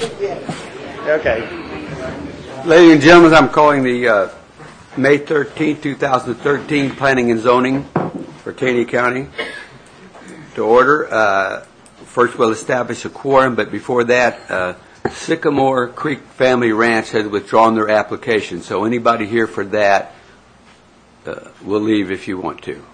Okay. Ladies and gentlemen, I'm calling the May 13, 2013 Planning and Zoning for Taney County to order. First, we'll establish a quorum, but before that, Sycamore Creek Family Ranch has withdrawn their application. So anybody here for that will leave if you want to.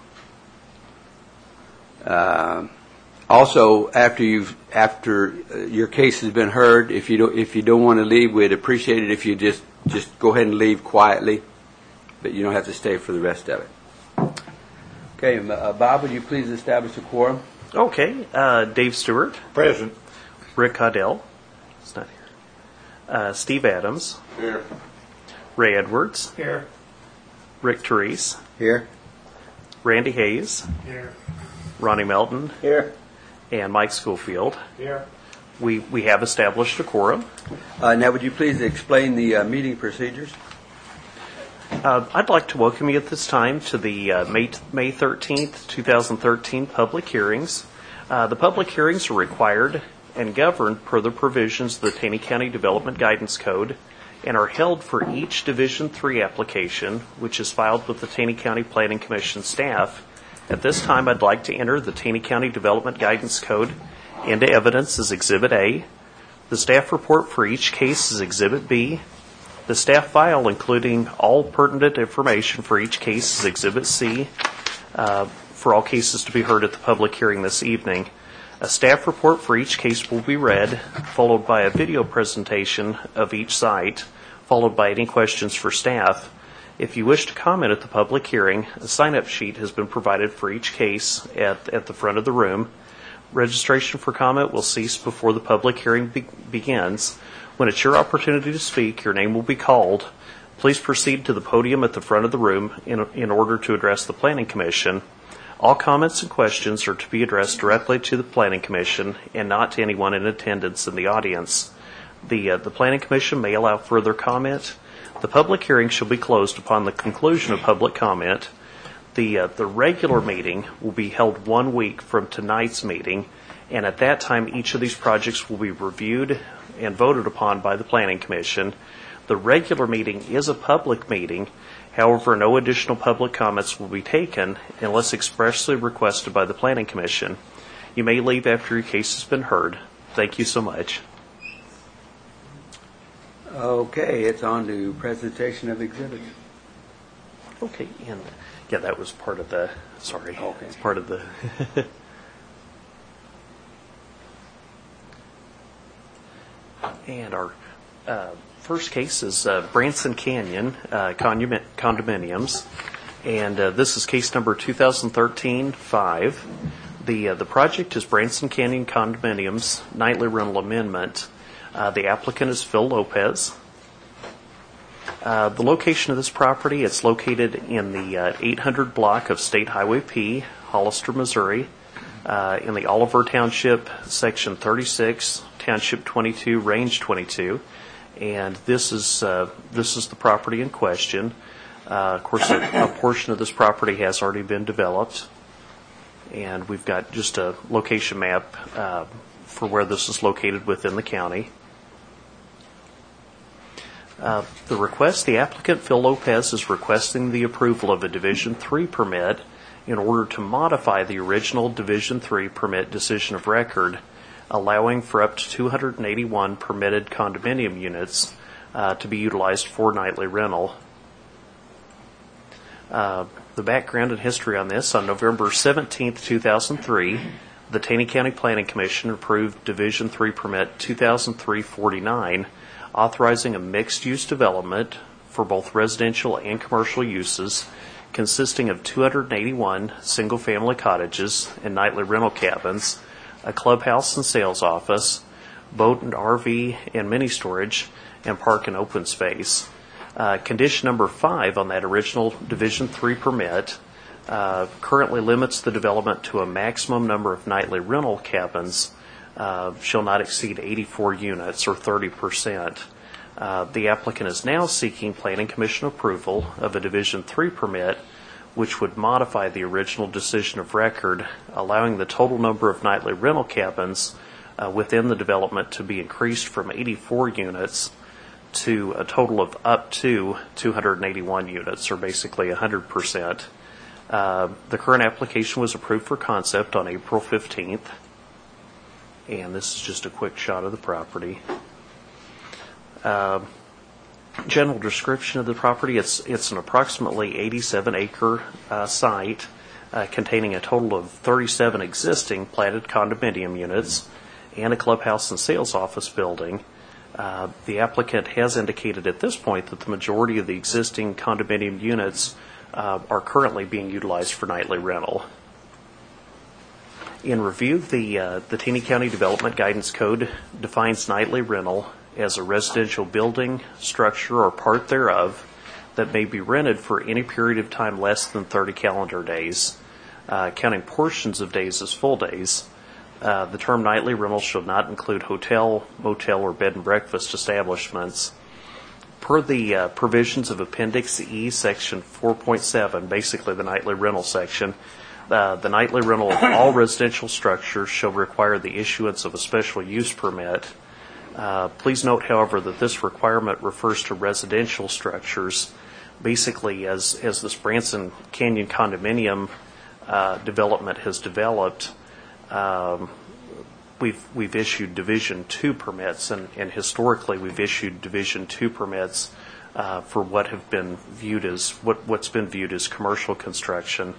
Also, after your case has been heard, if you don't want to leave, we'd appreciate it if you just go ahead and leave quietly, but you don't have to stay for the rest of it. Okay, Bob, would you please establish a quorum? Okay, Dave Stewart. Present. Rick Caudell. He's not here. Steve Adams. Here. Ray Edwards. Here. Rick Therese. Here. Randy Hayes. Here. Ronnie Melton. Here. And Mike Schofield. Here. We have established a quorum. Now, would you please explain the meeting procedures? I'd like to welcome you at this time to the May 13th, 2013 public hearings. The public hearings are required and governed per the provisions of the Taney County Development Guidance Code and are held for each Division III application, which is filed with the Taney County Planning Commission staff. At this time, I'd like to enter the Taney County Development Guidance Code into evidence as Exhibit A. The staff report for each case is Exhibit B. The staff file, including all pertinent information for each case, is Exhibit C, for all cases to be heard at the public hearing this evening. A staff report for each case will be read, followed by a video presentation of each site, followed by any questions for staff. If you wish to comment at the public hearing, a sign-up sheet has been provided for each case at the front of the room. Registration for comment will cease before the public hearing begins. When it's your opportunity to speak, your name will be called. Please proceed to the podium at the front of the room in order to address the Planning Commission. All comments and questions are to be addressed directly to the Planning Commission and not to anyone in attendance in the audience. The Planning Commission may allow further comment. The public hearing shall be closed upon the conclusion of public comment. The regular meeting will be held 1 week from tonight's meeting, and at that time each of these projects will be reviewed and voted upon by the Planning Commission. The regular meeting is a public meeting. However, no additional public comments will be taken unless expressly requested by the Planning Commission. You may leave after your case has been heard. Thank you so much. Okay, it's on to presentation of exhibits. Okay, and yeah, that was part of the, sorry. Okay. It's part of the... And our first case is Branson Canyon Condominiums, and this is case number 2013-5. The project is Branson Canyon Condominiums Nightly Rental Amendment. The applicant is Phil Lopez. The location of this property, it's located in the 800 block of State Highway P, Hollister, Missouri, in the Oliver Township, Section 36, Township 22, Range 22, and this is the property in question. Of course, a portion of this property has already been developed, and we've got just a location map for where this is located within the county. The request, the applicant, Phil Lopez, is requesting the approval of a Division III permit in order to modify the original Division III permit decision of record, allowing for up to 281 permitted condominium units to be utilized for nightly rental. The background and history on this: on November 17, 2003, the Taney County Planning Commission approved Division III Permit 2003-49, authorizing a mixed-use development for both residential and commercial uses, consisting of 281 single-family cottages and nightly rental cabins, a clubhouse and sales office, boat and RV and mini storage, and park and open space. Condition number 5 on that original Division III permit currently limits the development to a maximum number of nightly rental cabins shall not exceed 84 units or 30%. The applicant is now seeking Planning Commission approval of a Division III permit, which would modify the original decision of record, allowing the total number of nightly rental cabins within the development to be increased from 84 units to a total of up to 281 units, or basically 100%. The current application was approved for concept on April 15th, and this is just a quick shot of the property. General description of the property, it's an approximately 87-acre site containing a total of 37 existing platted condominium units and a clubhouse and sales office building. The applicant has indicated at this point that the majority of the existing condominium units are currently being utilized for nightly rental. In review, the Taney County Development Guidance Code defines nightly rental as a residential building, structure, or part thereof that may be rented for any period of time less than 30 calendar days, counting portions of days as full days. The term nightly rental shall not include hotel, motel, or bed and breakfast establishments. Per the provisions of Appendix E, Section 4.7, basically the nightly rental section, the nightly rental of all residential structures shall require the issuance of a special use permit. Please note, however, that this requirement refers to residential structures. Basically, as this Branson Canyon condominium development has developed, we've issued Division 2 permits, and historically we've issued Division 2 permits for what have been viewed as what's been viewed as commercial construction.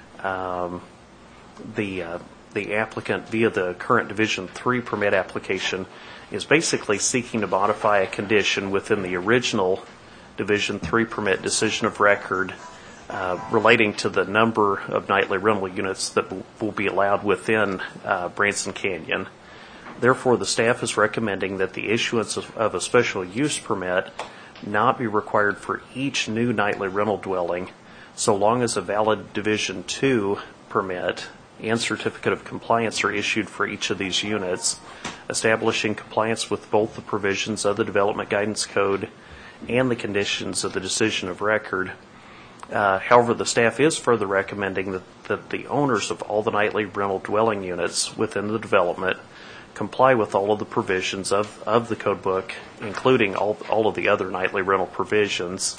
The applicant, via the current Division 3 permit application, is basically seeking to modify a condition within the original Division 3 permit decision of record relating to the number of nightly rental units that will be allowed within Branson Canyon. Therefore, the staff is recommending that the issuance of a special use permit not be required for each new nightly rental dwelling, so long as a valid Division 2 permit and certificate of compliance are issued for each of these units, establishing compliance with both the provisions of the Development Guidance Code and the conditions of the decision of record. However, the staff is further recommending that the owners of all the nightly rental dwelling units within the development comply with all of the provisions of the code book, including all of the other nightly rental provisions.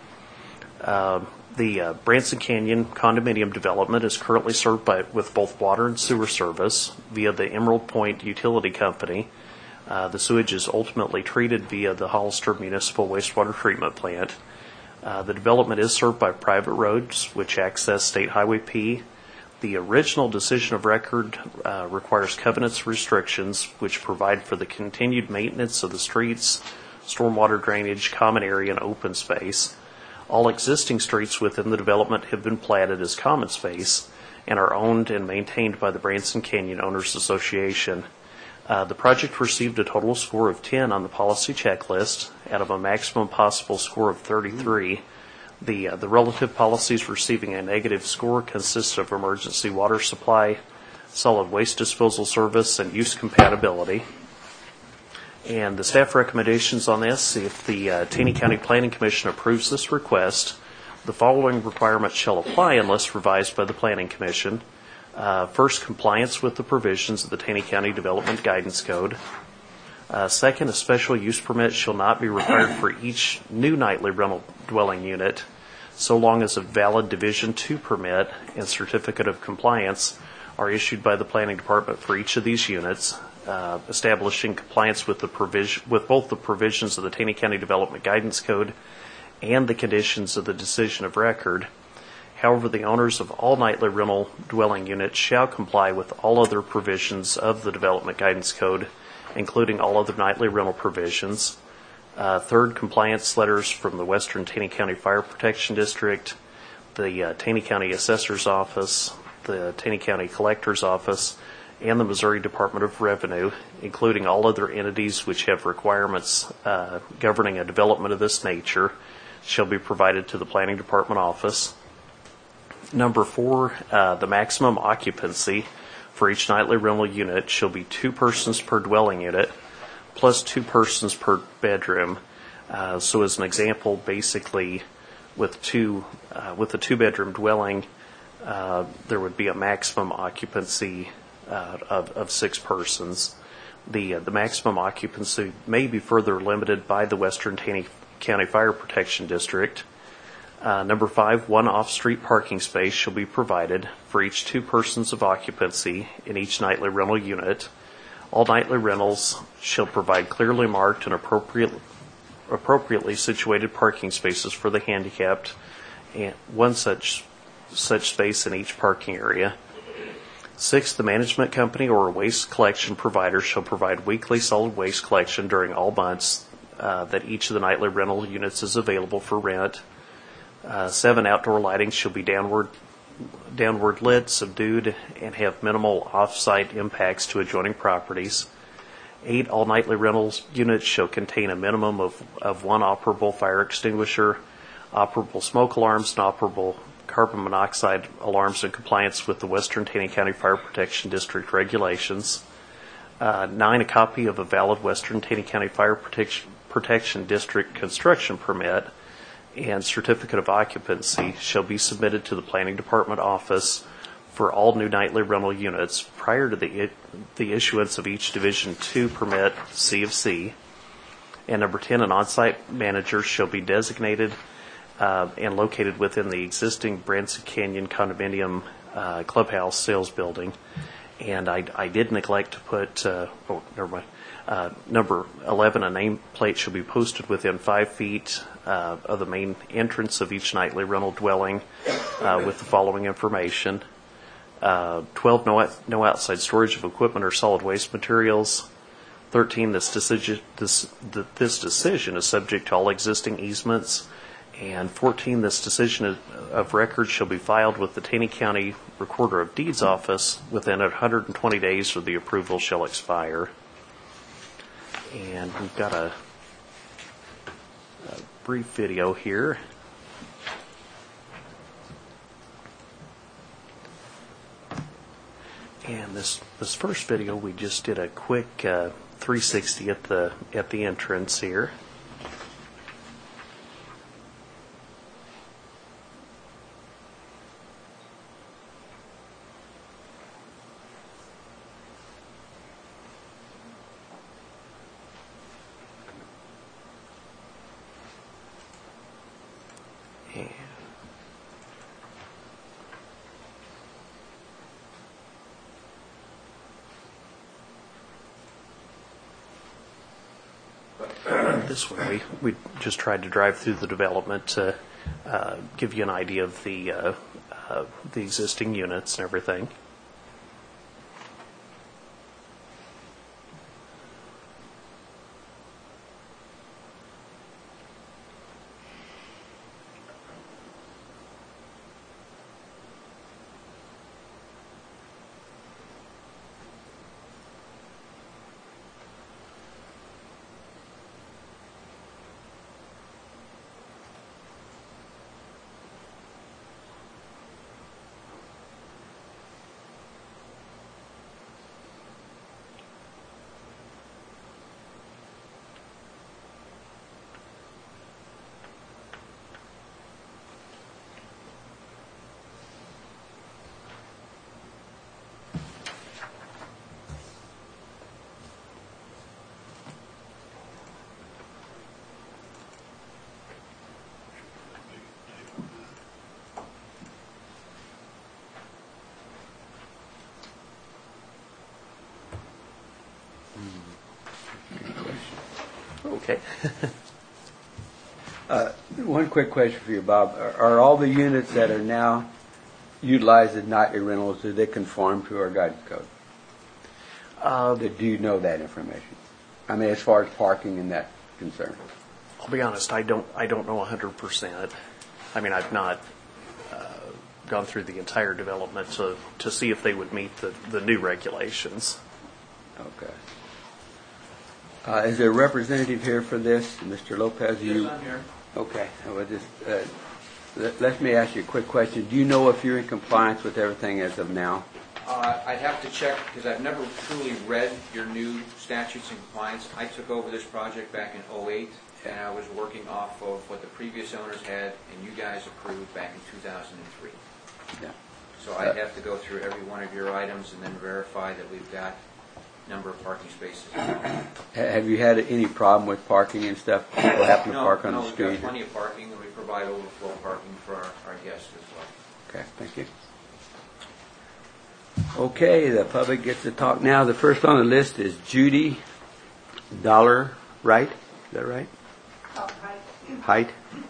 The Branson Canyon condominium development is currently served with both water and sewer service via the Emerald Point Utility Company. The sewage is ultimately treated via the Hollister Municipal Wastewater Treatment Plant. The development is served by private roads, which access State Highway P. The original decision of record requires covenants restrictions, which provide for the continued maintenance of the streets, stormwater drainage, common area, and open space. All existing streets within the development have been platted as common space and are owned and maintained by the Branson Canyon Owners Association. The project received a total score of 10 on the policy checklist out of a maximum possible score of 33. The relative policies receiving a negative score consist of emergency water supply, solid waste disposal service, and use compatibility. And the staff recommendations on this: if the Taney County Planning Commission approves this request, the following requirements shall apply unless revised by the Planning Commission. First, compliance with the provisions of the Taney County Development Guidance Code. Second, a special use permit shall not be required for each new nightly rental dwelling unit, so long as a valid Division 2 permit and certificate of compliance are issued by the Planning Department for each of these units, establishing compliance with both the provisions of the Taney County Development Guidance Code and the conditions of the decision of record. However, the owners of all nightly rental dwelling units shall comply with all other provisions of the Development Guidance Code, including all other nightly rental provisions. Third, compliance letters from the Western Taney County Fire Protection District, the Taney County Assessor's Office, the Taney County Collector's Office, and the Missouri Department of Revenue, including all other entities which have requirements governing a development of this nature, shall be provided to the Planning Department office. Number 4, the maximum occupancy for each nightly rental unit shall be 2 persons per dwelling unit, plus 2 persons per bedroom. So as an example, basically with a 2-bedroom dwelling, there would be a maximum occupancy of 6 persons. The maximum occupancy may be further limited by the Western Taney County Fire Protection District. Number 5, one off-street parking space shall be provided for each 2 persons of occupancy in each nightly rental unit. All nightly rentals shall provide clearly marked and appropriately situated parking spaces for the handicapped, and one such space in each parking area. 6, the management company or a waste collection provider shall provide weekly solid waste collection during all months that each of the nightly rental units is available for rent. 7, outdoor lighting shall be downward lit, subdued, and have minimal off-site impacts to adjoining properties. 8, all nightly rentals units shall contain a minimum of 1 operable fire extinguisher, operable smoke alarms, and operable carbon monoxide alarms in compliance with the Western Taney County Fire Protection District regulations. 9, a copy of a valid Western Taney County Fire Protection District construction permit and certificate of occupancy shall be submitted to the Planning Department office for all new nightly rental units prior to the issuance of each Division II permit C of C. And number 10, an on-site manager shall be designated and located within the existing Branson Canyon Condominium Clubhouse Sales Building. And I did neglect to put, number 11, a nameplate shall be posted within 5 feet of the main entrance of each nightly rental dwelling with the following information. 12, no outside storage of equipment or solid waste materials. 13, this decision is subject to all existing easements. And 14, this decision of record shall be filed with the Taney County Recorder of Deeds office within 120 days or the approval shall expire. And we've got a brief video here. And this first video, we just did a quick 360 at the entrance here. This one, we just tried to drive through the development to give you an idea of the existing units and everything. Okay. One quick question for you, Bob. Are all the units that are now utilized as nightly rentals, do they conform to our guidance code? Do you know that information? I mean, as far as parking and that concern. I'll be honest, I don't know 100%. I mean, I've not gone through the entire development to see if they would meet the new regulations. Okay. Is there a representative here for this, Mr. Lopez? Yes, I'm here. Okay. Well, just let me ask you a quick question. Do you know if you're in compliance with everything as of now? I'd have to check because I've never truly read your new statutes and compliance. I took over this project back in '08, and I was working off of what the previous owners had and you guys approved back in 2003. Yeah. So I'd have to go through every one of your items and then verify that we've got number of parking spaces. Have you had any problem with parking and stuff? People happen to park on the We've street? got plenty of parking, and we provide overflow parking for our guests as well. Okay, thank you. Okay, the public gets to talk now. The first on the list is Judy Dollar, right? Is that right? Height.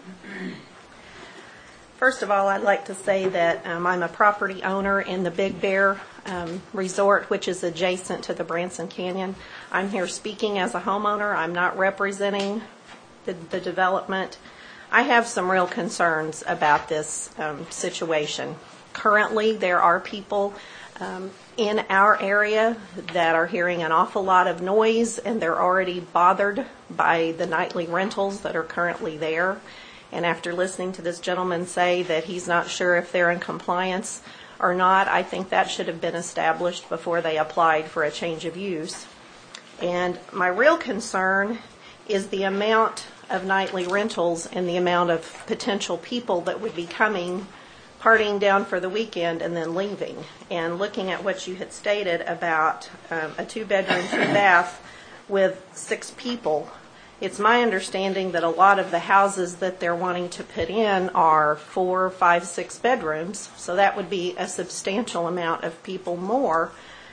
First of all, I'd like to say that I'm a property owner in the Big Bear Resort, which is adjacent to the Branson Canyon. I'm here speaking as a homeowner. I'm not representing the development. I have some real concerns about this situation. Currently, there are people in our area that are hearing an awful lot of noise, and they're already bothered by the nightly rentals that are currently there. And after listening to this gentleman say that he's not sure if they're in compliance or not, I think that should have been established before they applied for a change of use. And my real concern is the amount of nightly rentals and the amount of potential people that would be coming, partying down for the weekend and then leaving. And looking at what you had stated about a 2-bedroom, 2-bath with 6 people, it's my understanding that a lot of the houses that they're wanting to put in are 4, 5, 6 bedrooms, so that would be a substantial amount of people more.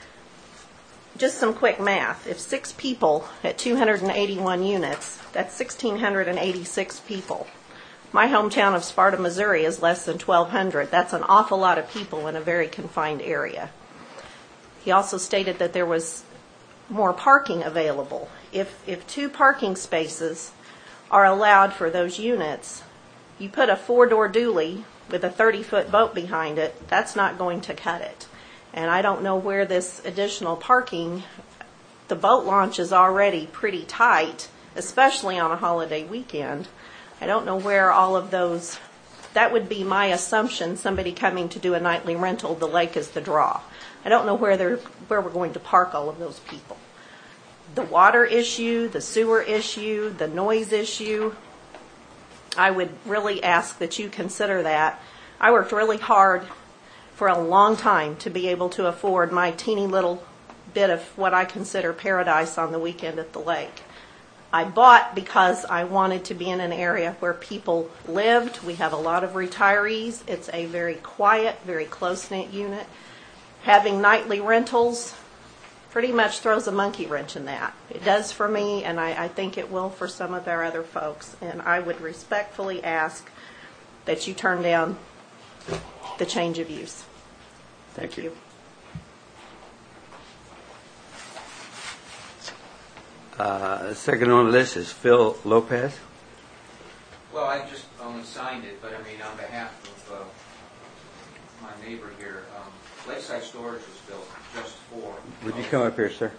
Just some quick math. If 6 people at 281 units, that's 1,686 people. My hometown of Sparta, Missouri is less than 1,200. That's an awful lot of people in a very confined area. He also stated that there was more parking available. If 2 parking spaces are allowed for those units, you put a 4-door dually with a 30-foot boat behind it, that's not going to cut it. And I don't know where this additional parking, the boat launch is already pretty tight, especially on a holiday weekend. I don't know where all of those, that would be my assumption, somebody coming to do a nightly rental, the lake is the draw. I don't know where we're going to park all of those people. The water issue, the sewer issue, the noise issue, I would really ask that you consider that. I worked really hard for a long time to be able to afford my teeny little bit of what I consider paradise on the weekend at the lake. I bought because I wanted to be in an area where people lived. We have a lot of retirees. It's a very quiet, very close-knit unit. Having nightly rentals pretty much throws a monkey wrench in that. It does for me, and I think it will for some of our other folks. And I would respectfully ask that you turn down the change of use. Thank you. Second on the list is Phil Lopez. Well, I just only signed it, but I mean, on behalf of my neighbor here, Lakeside Storage was built just for... Would you come up here, sir?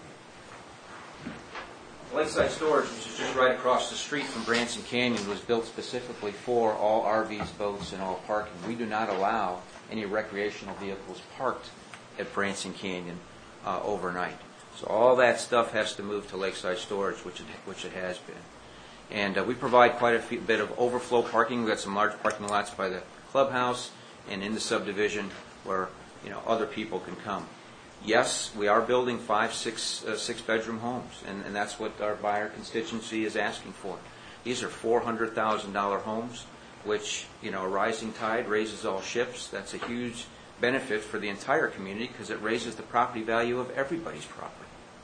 Lakeside Storage, which is just right across the street from Branson Canyon, was built specifically for all RVs, boats, and all parking. We do not allow any recreational vehicles parked at Branson Canyon overnight. So all that stuff has to move to Lakeside Storage, which it has been. And we provide quite a bit of overflow parking. We've got some large parking lots by the clubhouse and in the subdivision where other people can come. Yes, we are building 5, 6 bedroom homes, and that's what our buyer constituency is asking for. These are $400,000 homes, which, a rising tide raises all ships. That's a huge benefit for the entire community because it raises the property value of everybody's property.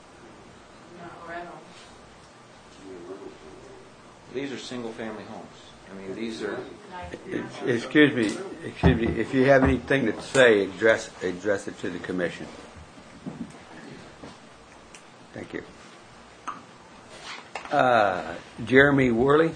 These are single-family homes. I mean, these are... Excuse me. If you have anything to say, address it to the commission. Thank you. Jeremy Worley.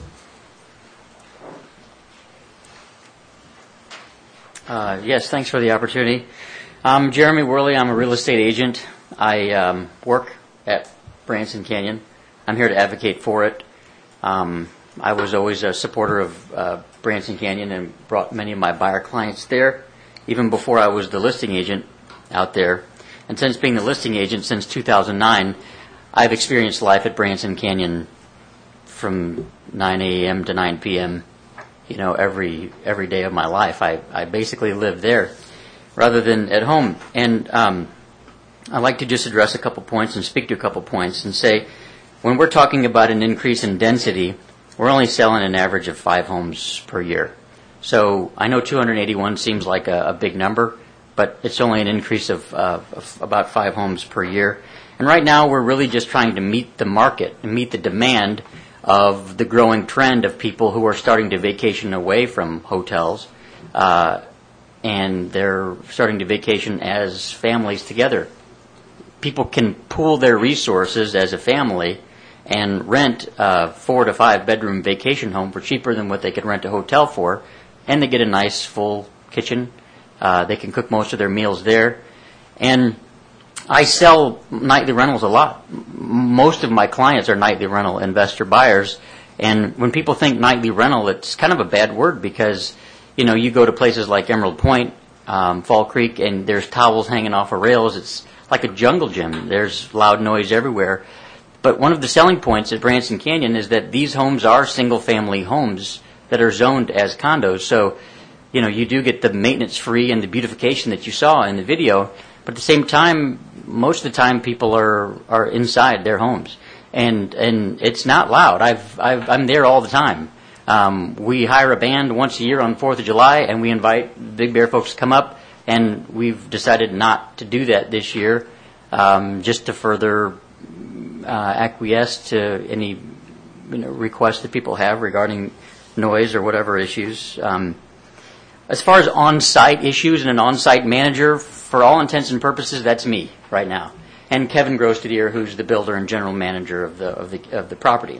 Yes, thanks for the opportunity. I'm Jeremy Worley. I'm a real estate agent. I work at Branson Canyon. I'm here to advocate for it. I was always a supporter of Branson Canyon and brought many of my buyer clients there, even before I was the listing agent out there. And since being the listing agent since 2009, I've experienced life at Branson Canyon from 9 a.m. to 9 p.m., every day of my life. I basically live there rather than at home. And I'd like to just address a couple points and speak to a couple points and say, when we're talking about an increase in density, we're only selling an average of 5 homes per year. So I know 281 seems like a big number, but it's only an increase of about 5 homes per year. And right now we're really just trying to meet the market and meet the demand of the growing trend of people who are starting to vacation away from hotels, and they're starting to vacation as families together. People can pool their resources as a family and rent a 4 to 5 bedroom vacation home for cheaper than what they could rent a hotel for, and they get a nice full kitchen. They can cook most of their meals there. And I sell nightly rentals a lot. Most of my clients are nightly rental investor buyers. And when people think nightly rental, it's kind of a bad word because, you go to places like Emerald Point, Fall Creek, and there's towels hanging off of rails. It's like a jungle gym. There's loud noise everywhere. But one of the selling points at Branson Canyon is that these homes are single-family homes that are zoned as condos. So, you do get the maintenance-free and the beautification that you saw in the video. But at the same time, most of the time people are inside their homes, and it's not loud. I'm there all the time. We hire a band once a year on 4th of July, and we invite Big Bear folks to come up, and we've decided not to do that this year, just to further acquiesce to any requests that people have regarding noise or whatever issues. As far as on-site issues and an on-site manager, for all intents and purposes, that's me right now, and Kevin Grostadier, who's the builder and general manager of the property.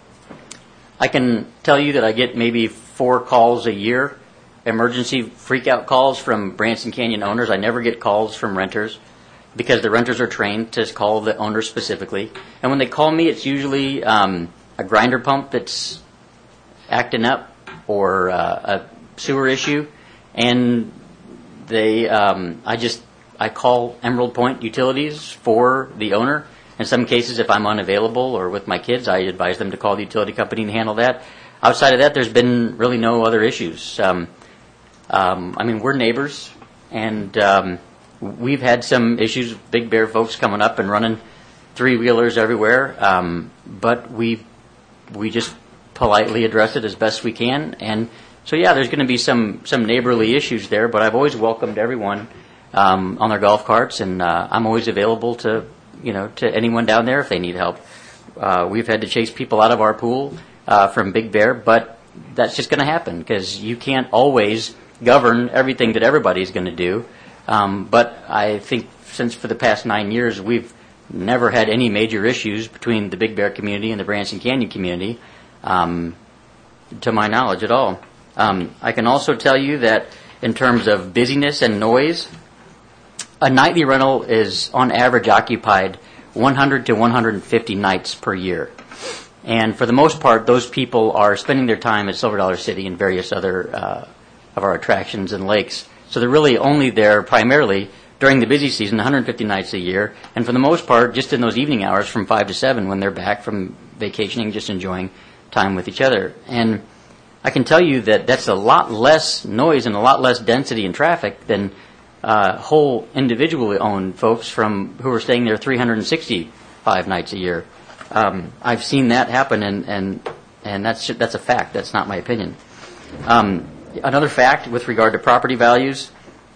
I can tell you that I get maybe 4 calls a year, emergency freak-out calls from Branson Canyon owners. I never get calls from renters because the renters are trained to call the owner specifically. And when they call me, it's usually a grinder pump that's acting up or a sewer issue, and I call Emerald Point Utilities for the owner. In some cases, if I'm unavailable or with my kids, I advise them to call the utility company and handle that. Outside of that, there's been really no other issues. We're neighbors, and we've had some issues with Big Bear folks coming up and running 3-wheelers everywhere, but we just politely address it as best we can. And so, yeah, there's going to be some neighborly issues there, but I've always welcomed everyone on their golf carts, and I'm always available to anyone down there if they need help. We've had to chase people out of our pool from Big Bear, but that's just going to happen because you can't always govern everything that everybody's going to do. But I think since for the past 9 years, we've never had any major issues between the Big Bear community and the Branson Canyon community, to my knowledge at all. I can also tell you that in terms of busyness and noise, a nightly rental is on average occupied 100 to 150 nights per year. And for the most part, those people are spending their time at Silver Dollar City and various other of our attractions and lakes. So they're really only there primarily during the busy season, 150 nights a year, and for the most part, just in those evening hours from 5 to 7 when they're back from vacationing, just enjoying time with each other. And I can tell you that that's a lot less noise and a lot less density and traffic than whole individually owned folks who are staying there 365 nights a year. I've seen that happen, and that's a fact. That's not my opinion. Another fact with regard to property values,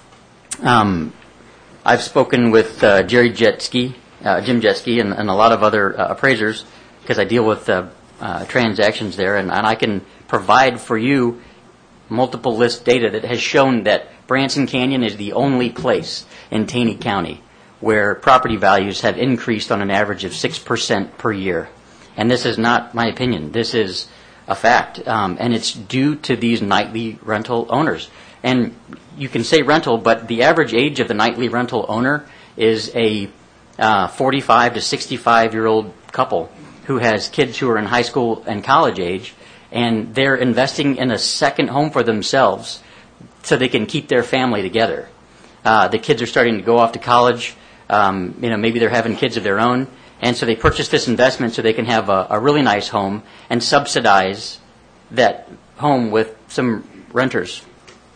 I've spoken with Jim Jetski, and a lot of other appraisers because I deal with transactions there, and I can provide for you multiple list data that has shown that Branson Canyon is the only place in Taney County where property values have increased on an average of 6% per year. And this is not my opinion. This is a fact. And it's due to these nightly rental owners. And you can say rental, but the average age of the nightly rental owner is a 45 to 65-year-old couple who has kids who are in high school and college age, and they're investing in a second home for themselves so they can keep their family together. The kids are starting to go off to college. Maybe they're having kids of their own, and so they purchase this investment so they can have a really nice home and subsidize that home with some renters.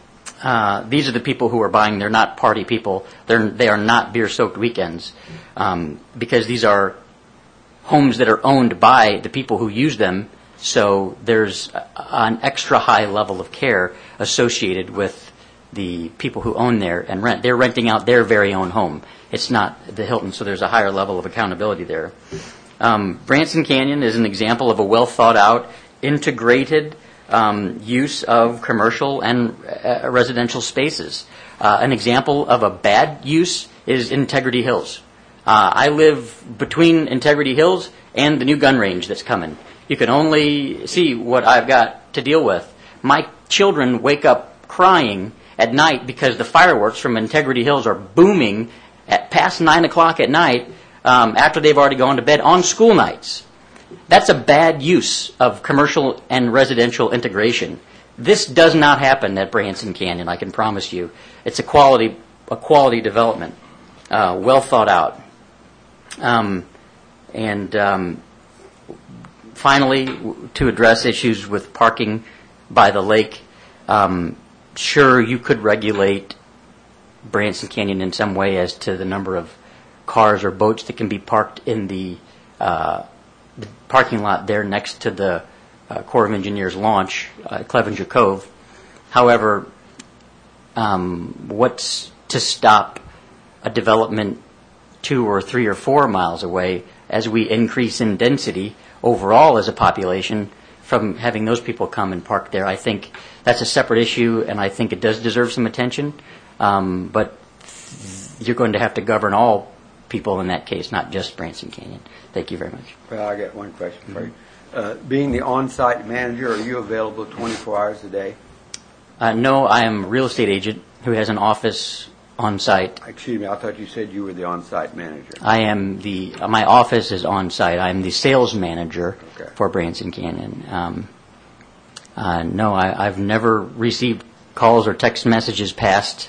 these are the people who are buying. They're not party people. They are not beer-soaked weekends, because these are homes that are owned by the people who use them. So there's an extra high level of care associated with the people who own there and rent. They're renting out their very own home. It's not the Hilton, so there's a higher level of accountability there. Branson Canyon is an example of a well-thought-out, integrated use of commercial and residential spaces. An example of a bad use is Integrity Hills. I live between Integrity Hills and the new gun range that's coming. You can only see what I've got to deal with. My children wake up crying at night because the fireworks from Integrity Hills are booming at past 9 o'clock at night after they've already gone to bed on school nights. That's a bad use of commercial and residential integration. This does not happen at Branson Canyon, I can promise you. It's a quality development, well thought out. Finally, to address issues with parking by the lake, sure, you could regulate Branson Canyon in some way as to the number of cars or boats that can be parked in the parking lot there next to the Corps of Engineers launch at Clevenger Cove. However, what's to stop a development 2 or 3 or 4 miles away as we increase in density overall as a population from having those people come and park there? I think that's a separate issue, and I think it does deserve some attention. But you're going to have to govern all people in that case, not just Branson Canyon. Thank you very much. Well, I got one question for you. Being the on-site manager, are you available 24 hours a day? No, I am a real estate agent who has an office on site. Excuse me, I thought you said you were the on-site manager. I am my office is on site. I'm the sales manager Okay. for Branson Canyon. No, I've never received calls or text messages past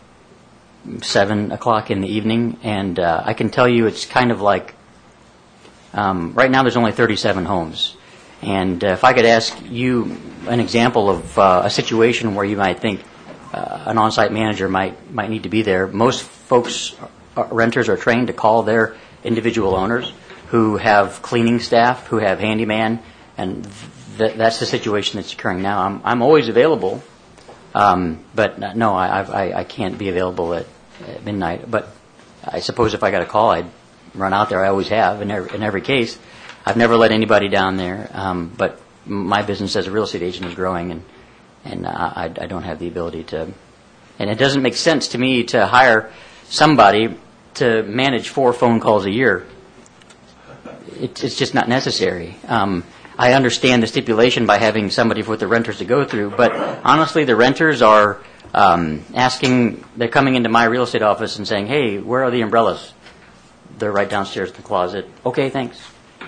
7 o'clock in the evening, and I can tell you it's kind of like, right now there's only 37 homes. And if I could ask you an example of a situation where you might think an on-site manager might need to be there, most folks, renters, are trained to call their individual owners who have cleaning staff, who have handyman, and that's the situation that's occurring now. I'm always available, but no, I can't be available at midnight. But I suppose if I got a call, I'd run out there. I always have in every case. I've never let anybody down there, but my business as a real estate agent is growing, and I don't have the ability to. And it doesn't make sense to me to hire somebody to manage 4 phone calls a year. It's just not necessary. I understand the stipulation by having somebody for the renters to go through, but honestly, the renters are they're coming into my real estate office and saying, "Hey, where are the umbrellas?" They're right downstairs in the closet. Okay, thanks.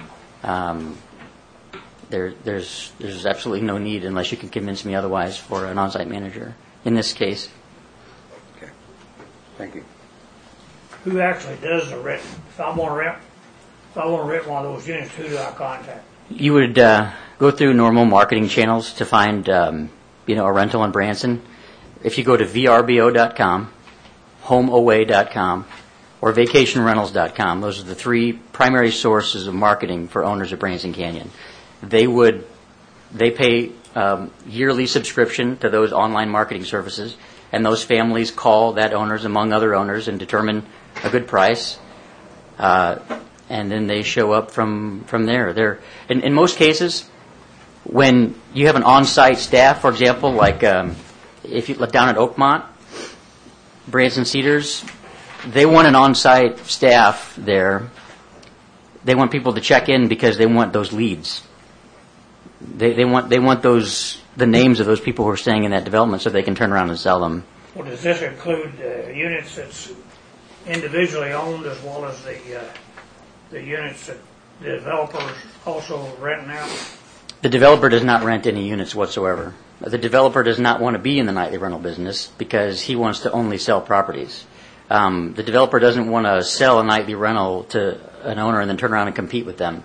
There's absolutely no need, unless you can convince me otherwise, for an on-site manager in this case. Okay. Thank you. Who actually does the rent? If I want to rent one of those units, who do I contact? You would go through normal marketing channels to find a rental in Branson. If you go to vrbo.com, homeaway.com, or vacationrentals.com, those are the 3 primary sources of marketing for owners of Branson Canyon. They pay yearly subscription to those online marketing services, and those families call that owners among other owners and determine a good price, and then they show up from there. In most cases, when you have an on-site staff, for example, like if you look down at Oakmont, Branson Cedars, they want an on-site staff there. They want people to check in because they want those leads. They want the names of those people who are staying in that development so they can turn around and sell them. Well, does this include units that's individually owned as well as the units that the developers also renting out? The developer does not rent any units whatsoever. The developer does not want to be in the nightly rental business because he wants to only sell properties. The developer doesn't want to sell a nightly rental to an owner and then turn around and compete with them.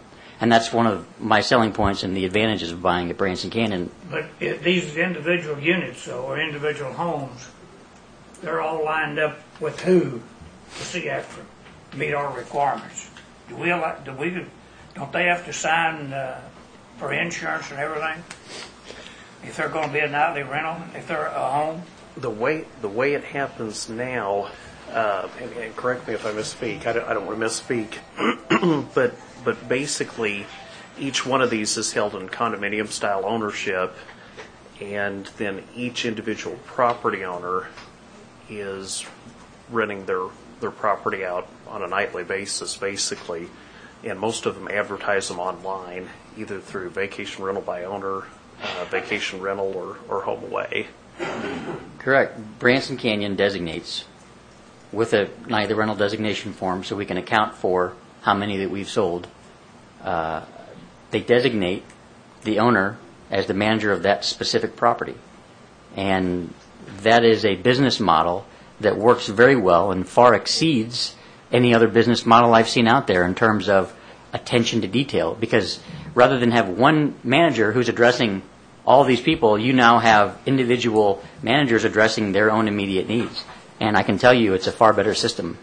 And that's one of my selling points and the advantages of buying at Branson Canyon. But these individual units, though, or individual homes, they're all lined up with who to see after them, to meet our requirements. Don't they have to sign for insurance and everything? If they're going to be a nightly rental, if they're a home? The way it happens now, and correct me if I misspeak, I don't want to misspeak, but basically each one of these is held in condominium style ownership, and then each individual property owner is renting their property out on a nightly basis, basically, and most of them advertise them online, either through vacation rental by owner, vacation rental, or home away. Correct. Branson Canyon designates with a nightly rental designation form so we can account for how many that we've sold. They designate the owner as the manager of that specific property. And that is a business model that works very well and far exceeds any other business model I've seen out there in terms of attention to detail. Because rather than have one manager who's addressing all these people, you now have individual managers addressing their own immediate needs. And I can tell you it's a far better system.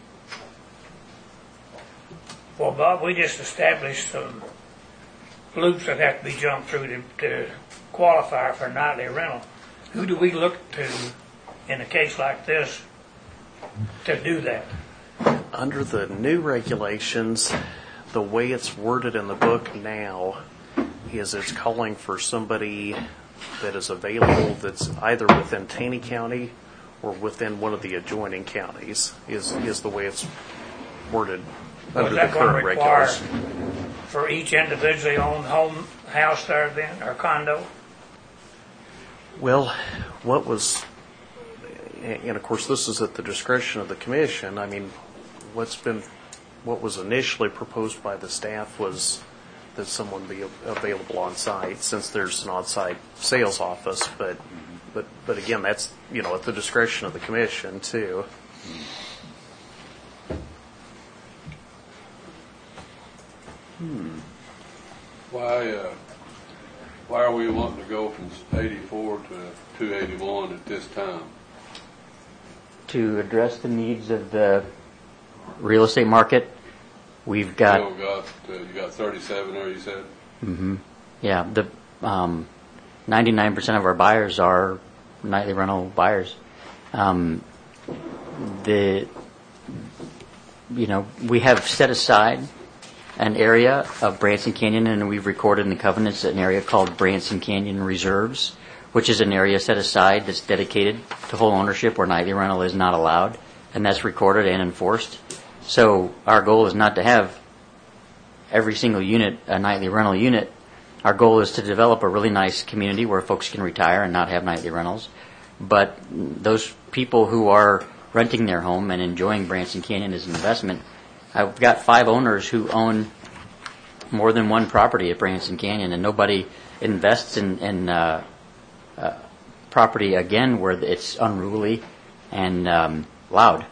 Well, Bob, we just established some loops that have to be jumped through to qualify for nightly rental. Who do we look to in a case like this to do that? Under the new regulations, the way it's worded in the book now is it's calling for somebody that is available that's either within Taney County or within one of the adjoining counties is the way it's worded So under is the that going to current require regulations. for each individually owned house there then, or condo? Well, what was, and of course this is at the discretion of the commission, I mean, what was initially proposed by the staff was that someone be available on site, since there's an on-site sales office, but again, that's, at the discretion of the commission too. Why are we wanting to go from 84 to 281 at this time? To address the needs of the real estate market, we've got... You got 37 there, you said? Mm-hmm. Yeah, the 99% of our buyers are nightly rental buyers. We have set aside an area of Branson Canyon, and we've recorded in the covenants an area called Branson Canyon Reserves, which is an area set aside that's dedicated to whole ownership where nightly rental is not allowed, and that's recorded and enforced. So our goal is not to have every single unit a nightly rental unit. Our goal is to develop a really nice community where folks can retire and not have nightly rentals. But those people who are renting their home and enjoying Branson Canyon as an investment, I've got 5 owners who own more than one property at Branson Canyon, and nobody invests in property again where it's unruly and loud.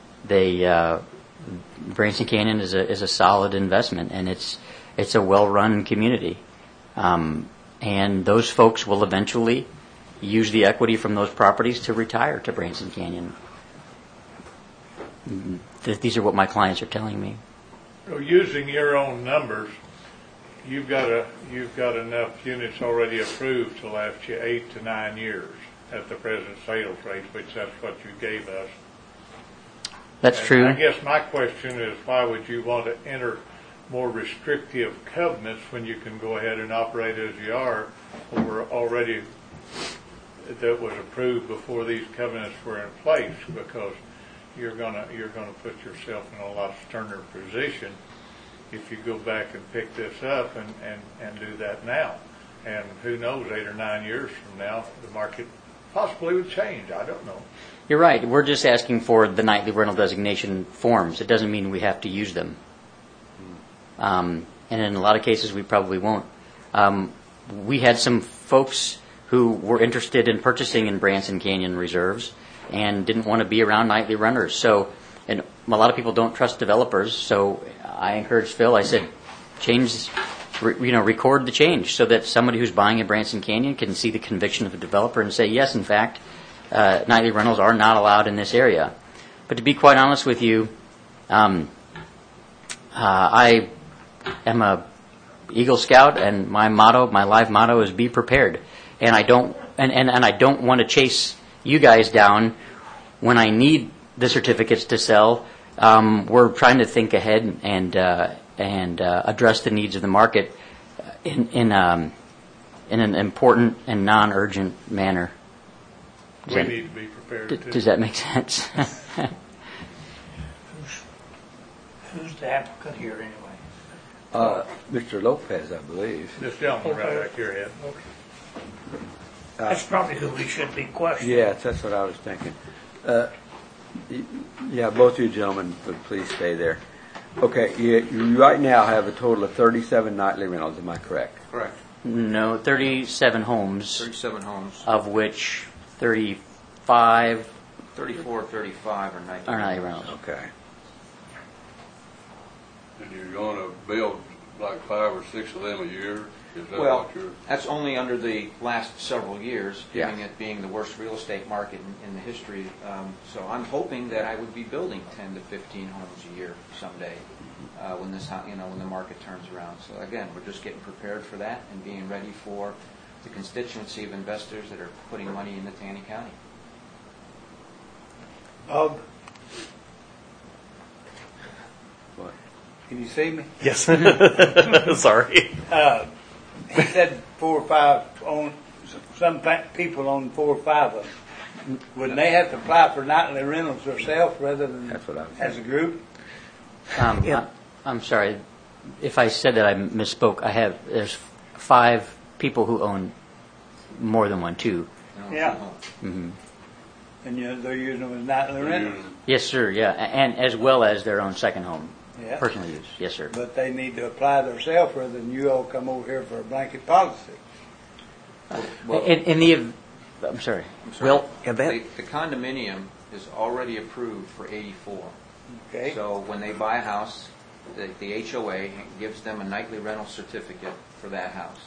Branson Canyon is a solid investment, and it's a well-run community, and those folks will eventually use the equity from those properties to retire to Branson Canyon. These are what my clients are telling me. So using your own numbers, you've got enough units already approved to last you 8 to 9 years at the present sales rate, which that's what you gave us. That's true. I guess my question is, why would you want to enter more restrictive covenants when you can go ahead and operate as you are over already that was approved before these covenants were in place? Because you're gonna put yourself in a lot sterner position if you go back and pick this up and do that now. And who knows, 8 or 9 years from now, the market possibly would change. I don't know. You're right. We're just asking for the nightly rental designation forms. It doesn't mean we have to use them. And in a lot of cases, we probably won't. We had some folks who were interested in purchasing in Branson Canyon Reserves and didn't want to be around nightly renters. So, and a lot of people don't trust developers. So I encouraged Phil. I said, change record the change so that somebody who's buying in Branson Canyon can see the conviction of the developer and say, yes, in fact, nightly rentals are not allowed in this area. But to be quite honest with you, I am a Eagle Scout, and my life motto is be prepared. And I don't want to chase you guys down when I need the certificates to sell. We're trying to think ahead and address the needs of the market in an important and non-urgent manner. We need to be prepared too. Does that make sense? Who's the applicant here anyway? Mr. Lopez, I believe. This gentleman right back here, Ed. That's probably who we should be questioning. Yes, that's what I was thinking. Yeah, both of you gentlemen, but please stay there. Okay, you right now have a total of 37 nightly rentals, am I correct? Correct. No, 37 homes, 37 homes, of which 35 34, 35 are nightly are nightly rentals. rentals. Okay. And you're gonna build like 5 or 6 of them a year? Is that Well, what you're? that's only under the last several years, Yeah. giving it being the worst real estate market in the history. So I'm hoping that I would be building 10 to 15 homes a year someday when when the market turns around. So again, we're just getting prepared for that and being ready for the constituency of investors that are putting money into Taney County. Bob, What? can you see me? Yes. Sorry. He said 4 or 5 own, some people own 4 or 5 of them. Wouldn't they have to apply for nightly rentals themselves rather than That's what I was as a group? Yeah. I'm sorry if I said that I misspoke. There's 5 people who own more than one too. Yeah. Mm-hmm. And they're using them as nightly rentals. Yes, sir. Yeah, and as well as their own second home, Yeah. personal use. Yes, sir. But they need to apply themselves rather than you all come over here for a blanket policy. Well, I'm sorry. I'm sorry. Well, and that The condominium is already approved for 84. Okay? So when they buy a house, the HOA gives them a nightly rental certificate for that house.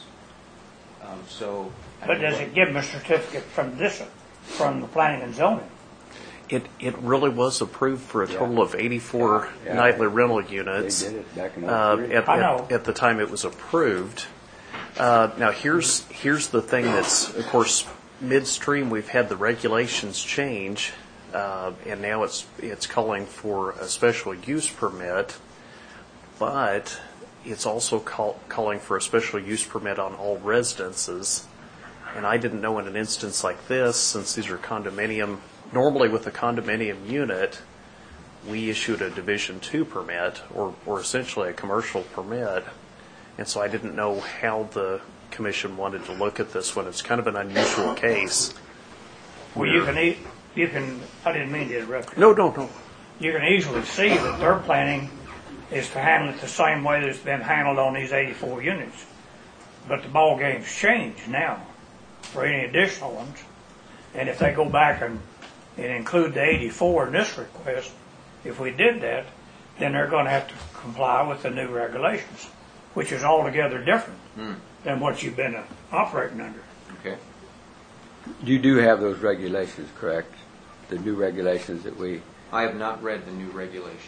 But does it give them a certificate from the planning and zoning? it really was approved for a total of 84 Yeah. nightly rental They units. did it back in uh, 03. at, I know. at the time it was approved. Now here's the thing that's, of course, midstream we've had the regulations change, and now it's calling for a special use permit, but it's also calling for a special use permit on all residences. And I didn't know in an instance like this, since these are condominium, normally with a condominium unit, we issued a Division II permit, or essentially a commercial permit. And so I didn't know how the commission wanted to look at this when it's kind of an unusual case. Well, you can, I didn't mean to interrupt you. No. You can easily see that their planning is to handle it the same way that it's been handled on these 84 units. But the ball game's changed now for any additional ones. And if they go back and include the 84 in this request, if we did that, then they're going to have to comply with the new regulations, which is altogether different than what you've been operating under. Okay. You do have those regulations, correct? The new regulations that we... I have not read the new regulations.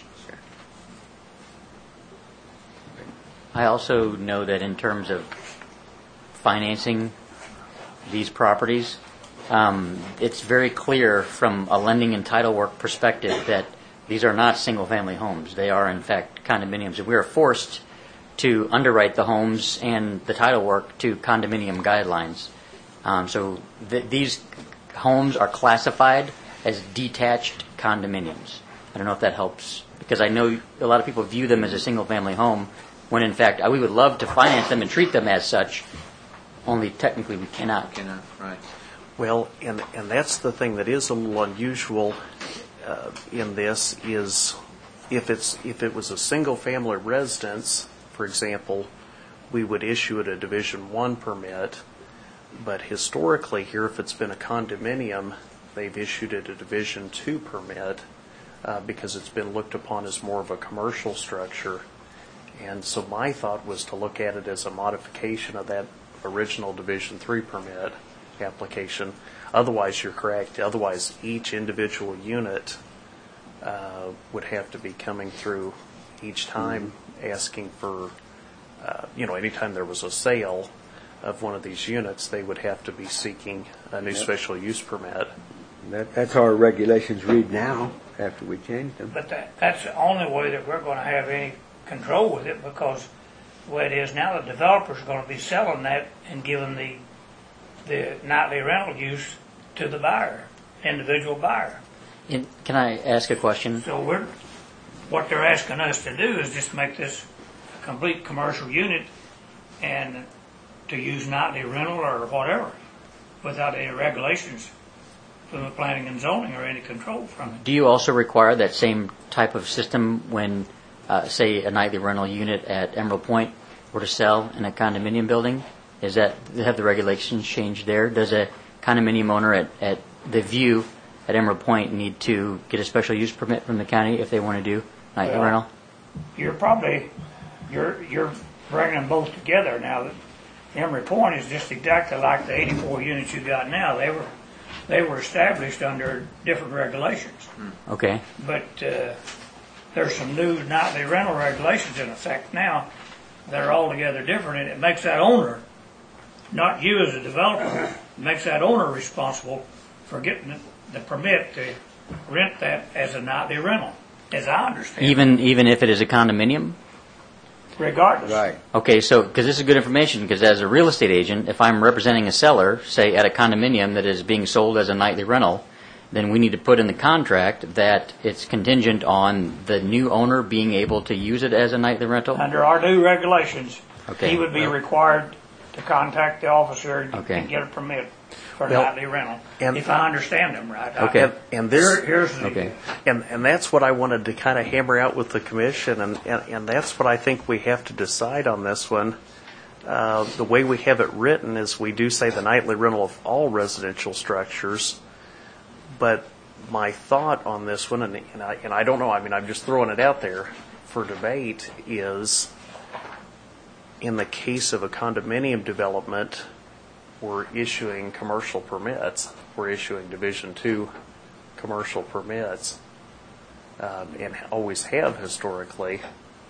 I also know that in terms of financing these properties, it's very clear from a lending and title work perspective that these are not single-family homes. They are, in fact, condominiums. And we are forced to underwrite the homes and the title work to condominium guidelines. So these homes are classified as detached condominiums. I don't know if that helps, because I know a lot of people view them as a single-family home, when in fact we would love to finance them and treat them as such, only technically we cannot. Cannot, right. Well, and that's the thing that is a little unusual in this is if it was a single family residence, for example, we would issue it a Division I permit, but historically here, if it's been a condominium, they've issued it a Division II permit because it's been looked upon as more of a commercial structure. And so my thought was to look at it as a modification of that original Division 3 permit application. Otherwise, you're correct. Otherwise, each individual unit would have to be coming through each time asking for, anytime there was a sale of one of these units, they would have to be seeking a new special use permit. That's how our regulations read now, after we changed them. But that's the only way that we're going to have any control with it, because the way it is now, the developer's going to be selling that and giving the nightly rental use to the buyer, individual buyer. Can I ask a question? So what they're asking us to do is just make this a complete commercial unit and to use nightly rental or whatever, without any regulations from the planning and zoning or any control from it. Do you also require that same type of system when, say, a nightly rental unit at Emerald Point were to sell in a condominium building? Have the regulations changed there? Does a condominium owner at the View at Emerald Point need to get a special use permit from the county if they want to do nightly rental? You're bringing them both together now. Emery Point is just exactly like the 84 units you got now. They were established under different regulations. Okay. But there's some new nightly rental regulations in effect now that are altogether different, and it makes that owner, not you as a developer, makes that owner responsible for getting the permit to rent that as a nightly rental, as I understand it. Even if it is a condominium? Regardless. Right. Okay, so, because this is good information, because as a real estate agent, if I'm representing a seller, say at a condominium that is being sold as a nightly rental, then we need to put in the contract that it's contingent on the new owner being able to use it as a nightly rental? Under our new regulations, Okay. he would be required to contact the officer Okay. and get a permit for Well, nightly rental, and- if I understand them right. Okay. And this, Here's the Okay. and that's what I wanted to kind of hammer out with the commission, and that's what I think we have to decide on this one. The way we have it written is we do say the nightly rental of all residential structures, but my thought on this one, and I don't know, I mean, I'm just throwing it out there for debate, is in the case of a condominium development, we're issuing commercial permits. We're issuing Division 2 commercial permits, and always have historically.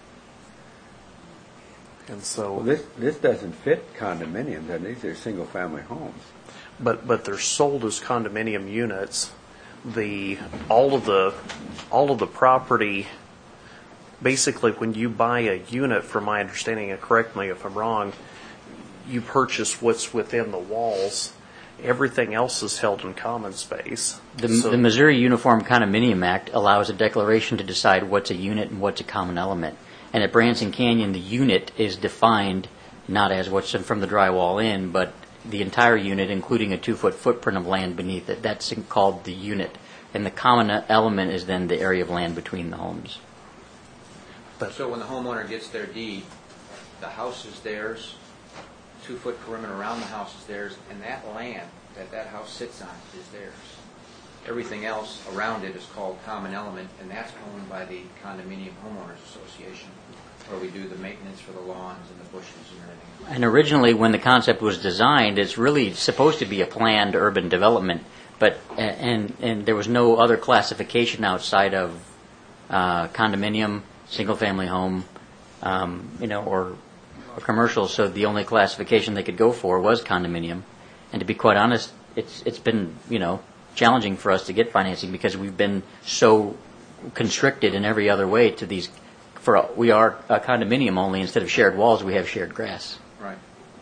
And so, Well, this doesn't fit condominiums, and these are single-family homes. but they're sold as condominium units. All of the property, basically, when you buy a unit, from my understanding, and correct me if I'm wrong, you purchase what's within the walls. Everything else is held in common space. The Missouri Uniform Condominium Act allows a declaration to decide what's a unit and what's a common element. And at Branson Canyon, the unit is defined not as what's from the drywall in, but the entire unit, including a 2-foot footprint of land beneath it. That's called the unit. And the common element is then the area of land between the homes. So when the homeowner gets their deed, the house is theirs, 2-foot perimeter around the house is theirs, and that land that house sits on is theirs. Everything else around it is called common element, and that's owned by the Condominium Homeowners Association, where we do the maintenance for the lawns and the bushes and everything. And originally, when the concept was designed, it's really supposed to be a planned urban development, but and there was no other classification outside of condominium, single-family home, or commercial. So the only classification they could go for was condominium. And to be quite honest, it's been challenging for us to get financing because we've been so constricted in every other way to these. We are a condominium only. Instead of shared walls, we have shared grass. Right.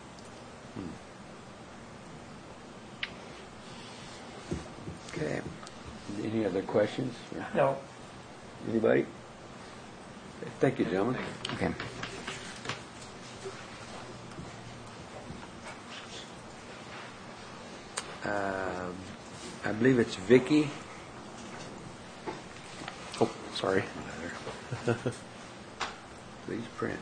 Okay. Any other questions? No. Anybody? Thank you, gentlemen. Okay. I believe it's Vicky. Oh, sorry. Please print.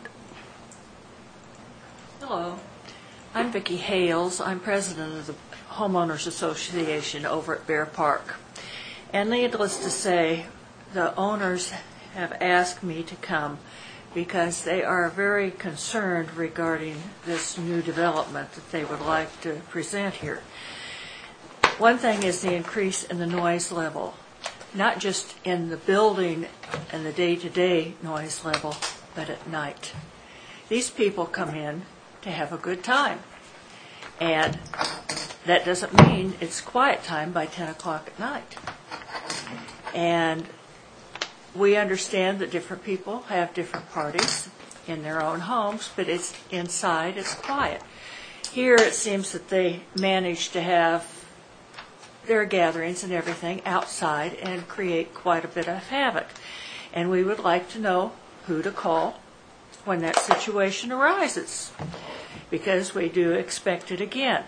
Hello, I'm Vicki Hales. I'm president of the Homeowners Association over at Bear Park. And needless to say, the owners have asked me to come because they are very concerned regarding this new development that they would like to present here. One thing is the increase in the noise level, not just in the building and the day-to-day noise level, but at night. These people come in to have a good time, and that doesn't mean it's quiet time by 10 o'clock at night. And we understand that different people have different parties in their own homes, but it's inside, it's quiet. Here it seems that they manage to have their gatherings and everything outside and create quite a bit of havoc. And we would like to know who to call when that situation arises, because we do expect it again.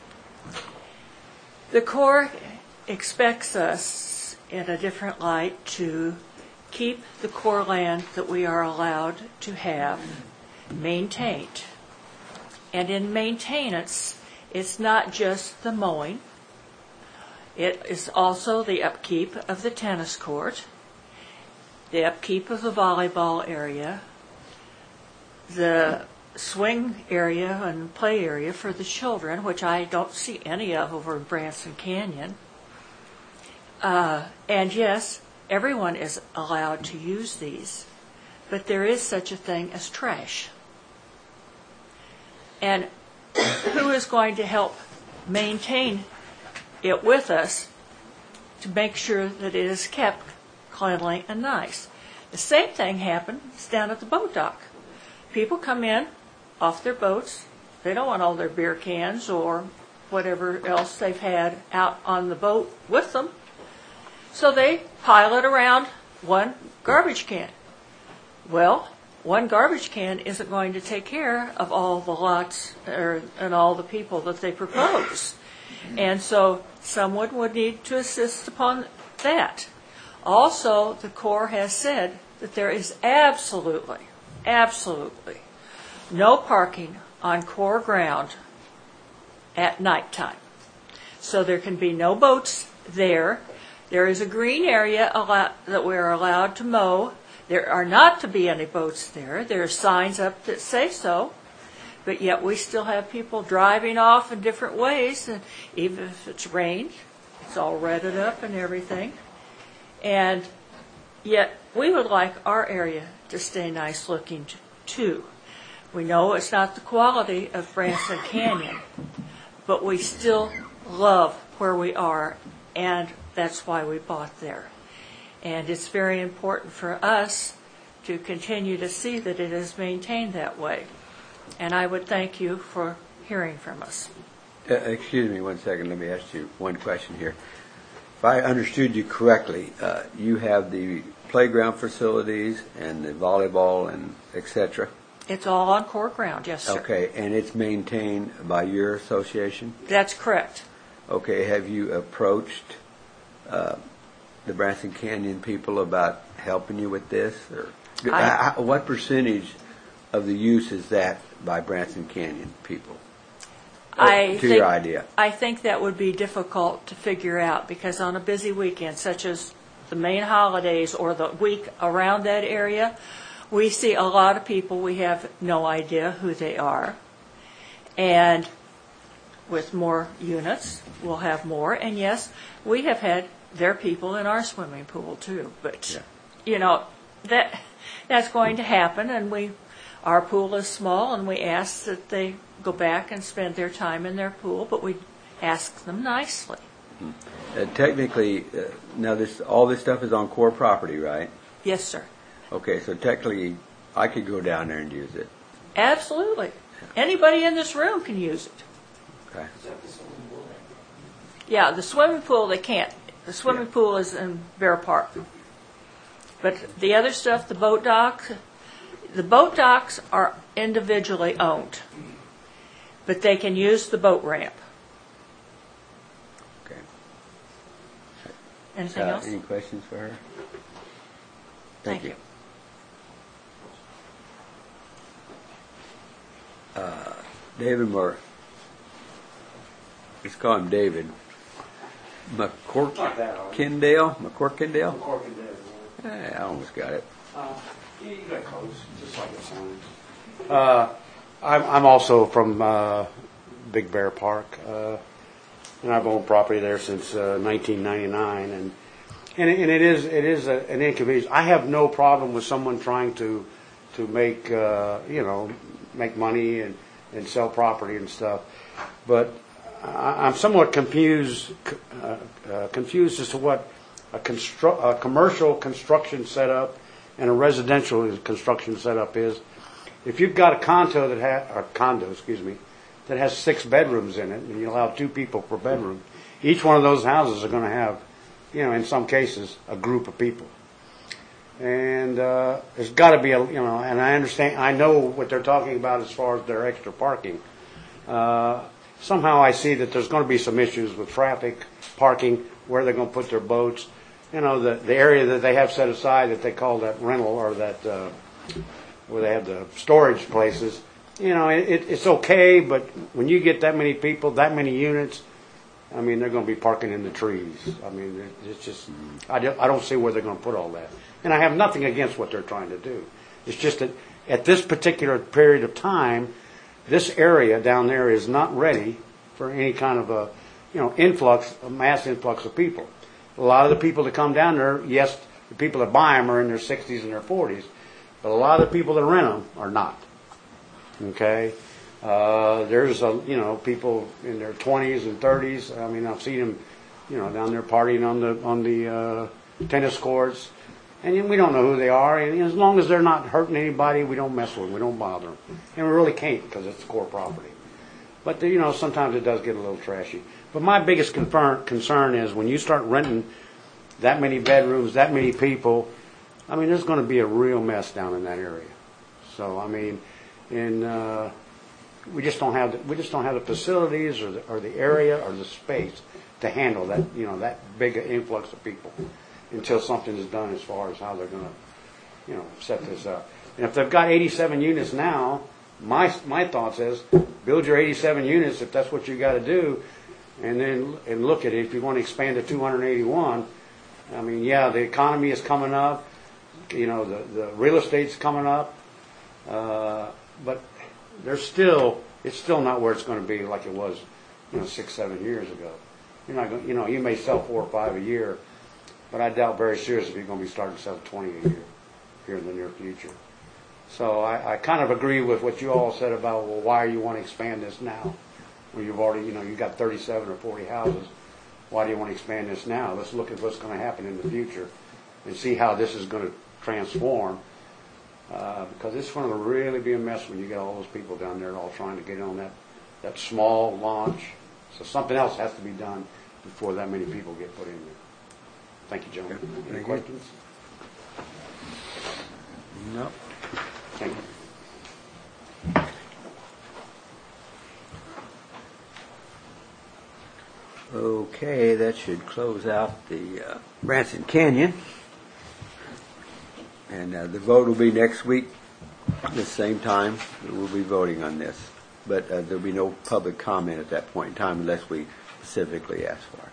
The Corps expects us in a different light to keep the Corps land that we are allowed to have maintained. And in maintenance, it's not just the mowing. It is also the upkeep of the tennis court, the upkeep of the volleyball area, the swing area and play area for the children, which I don't see any of over in Branson Canyon. And yes, everyone is allowed to use these, but there is such a thing as trash. And who is going to help maintain it with us to make sure that it is kept cleanly and nice? The same thing happens down at the boat dock. People come in off their boats. They don't want all their beer cans or whatever else they've had out on the boat with them. So they pile it around one garbage can. Well, one garbage can isn't going to take care of all the lots and all the people that they propose. And so someone would need to assist upon that. Also, the Corps has said that there is absolutely no parking on Corps ground at nighttime. So there can be no boats there. There is a green area that we're allowed to mow. There are not to be any boats there. There are signs up that say so. But yet we still have people driving off in different ways. And even if it's rained, it's all redded up and everything. And yet we would like our area to stay nice looking too. We know it's not the quality of Branson Canyon, but we still love where we are, and that's why we bought there. And it's very important for us to continue to see that it is maintained that way. And I would thank you for hearing from us. Excuse me 1 second. Let me ask you one question here. If I understood you correctly, you have the playground facilities and the volleyball and et cetera? It's all on Corps ground, yes, sir. Okay, and it's maintained by your association? That's correct. Okay, have you approached the Branson Canyon people about helping you with this? Or what percentage of the use is that by Branson Canyon people? Your idea? I think that would be difficult to figure out, because on a busy weekend, such as the main holidays or the week around that area, we see a lot of people. We have no idea who they are. And with more units, we'll have more. And yes, we have had their people in our swimming pool too. But, you know, that's going to happen. And our pool is small, and we ask that they go back and spend their time in their pool, but we ask them nicely. Technically, now all this stuff is on Corps property, right? Yes, sir. Okay, so technically, I could go down there and use it. Absolutely. Anybody in this room can use it. Okay. Yeah, the swimming pool, they can't. The swimming pool is in Bear Park. But the other stuff, the boat docks are individually owned. But they can use the boat ramp. Okay. Anything else? Any questions for her? Thank you. David Moore. Let's call him David. McCorkindale? I almost got it. You got close, just like it sounds. I'm also from Big Bear Park, and I've owned property there since 1999, and it is an inconvenience. I have no problem with someone trying to make make money and sell property and stuff, but I'm somewhat confused as to what a commercial construction setup and a residential construction setup is. If you've got a condo that has 6 bedrooms in it, and you allow 2 people per bedroom, each one of those houses are going to have, in some cases, a group of people. And there's got to be and I know what they're talking about as far as their extra parking. Somehow I see that there's going to be some issues with traffic, parking, where they're going to put their boats. The area that they have set aside that they call that rental, or that where they have the storage places. It's okay, but when you get that many people, that many units, they're going to be parking in the trees. It's just, I don't see where they're going to put all that. And I have nothing against what they're trying to do. It's just that at this particular period of time, this area down there is not ready for any kind of a, mass influx of people. A lot of the people that come down there, yes, the people that buy them are in their 60s and their 40s, but a lot of the people that rent them are not. Okay? There's people in their 20s and 30s. I've seen them, down there partying on the tennis courts, and we don't know who they are. And as long as they're not hurting anybody, we don't mess with them. We don't bother them, and we really can't because it's core property. But sometimes it does get a little trashy. But my biggest concern is when you start renting that many bedrooms, that many people. There's going to be a real mess down in that area. So we just don't have the facilities or the area or the space to handle that that big influx of people until something is done as far as how they're going to set this up. And if they've got 87 units now, my thoughts is build your 87 units if that's what you got to do, and look at it. If you want to expand to 281, the economy is coming up. The real estate's coming up, but it's still not where it's going to be like it was, 6-7 years ago. You're not going, you may sell 4 or 5 a year, but I doubt very seriously if you're going to be starting to sell 20 a year here in the near future. So I kind of agree with what you all said about, well, why you want to expand this now? When you've already, you've got 37 or 40 houses. Why do you want to expand this now? Let's look at what's going to happen in the future and see how this is going to transform. Because it's going to really be a mess when you get all those people down there all trying to get on that small launch. So something else has to be done before that many people get put in there. Thank you, gentlemen. Any questions? No. Thank you. Okay, that should close out the Branson Canyon. And the vote will be next week at the same time. We'll be voting on this. But there'll be no public comment at that point in time unless we specifically ask for it.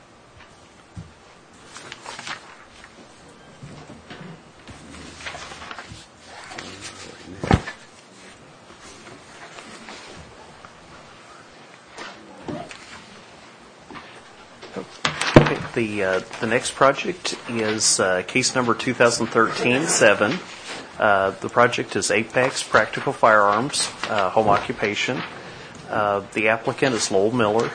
The next project is case number 2013-7. The project is Apex Practical Firearms, home occupation. The applicant is Lowell Miller.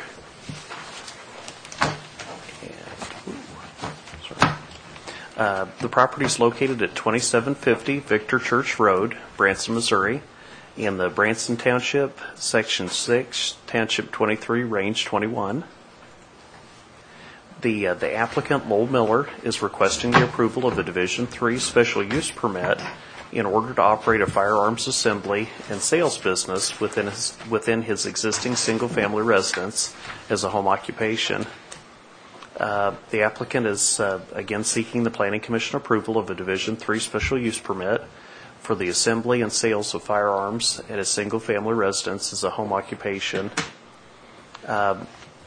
The property is located at 2750 Victor Church Road, Branson, Missouri, in the Branson Township, Section 6, Township 23, Range 21. The applicant, Lowell Miller, is requesting the approval of a Division III special use permit in order to operate a firearms assembly and sales business within his existing single-family residence as a home occupation. The applicant is, again, seeking the Planning Commission approval of a Division III special use permit for the assembly and sales of firearms at a single-family residence as a home occupation.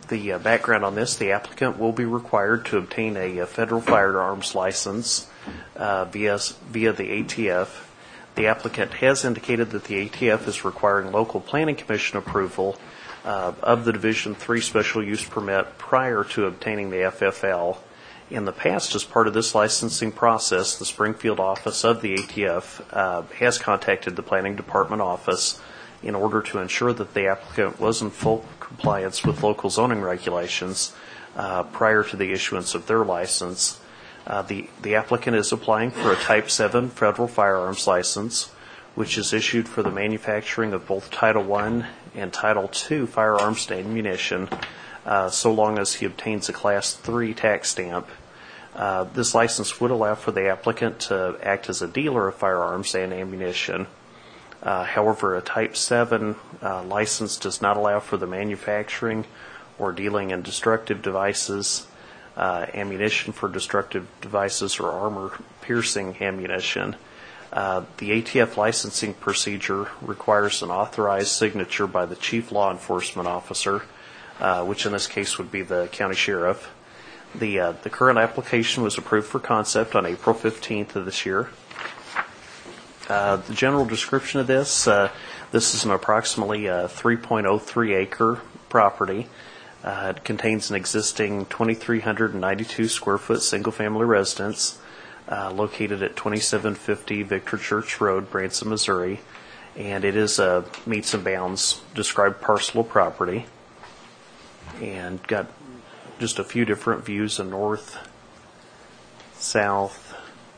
The background on this, the applicant will be required to obtain a federal firearms license via the ATF. The applicant has indicated that the ATF is requiring local planning commission approval of the Division III special use permit prior to obtaining the FFL. In the past, as part of this licensing process, the Springfield office of the ATF has contacted the planning department office in order to ensure that the applicant was in full compliance with local zoning regulations prior to the issuance of their license. The applicant is applying for a Type 7 federal firearms license, which is issued for the manufacturing of both Title I and Title II firearms and ammunition, so long as he obtains a Class 3 tax stamp. This license would allow for the applicant to act as a dealer of firearms and ammunition. However, a Type 7 license does not allow for the manufacturing or dealing in destructive devices, ammunition for destructive devices, or armor-piercing ammunition. The ATF licensing procedure requires an authorized signature by the chief law enforcement officer, which in this case would be the county sheriff. The current application was approved for concept on April 15th of this year. The general description of this is an approximately 3.03 acre property. It contains an existing 2,392 square foot single family residence located at 2750 Victor Church Road, Branson, Missouri, and it is a meets and bounds described parcel of property, and got just a few different views: a north, south,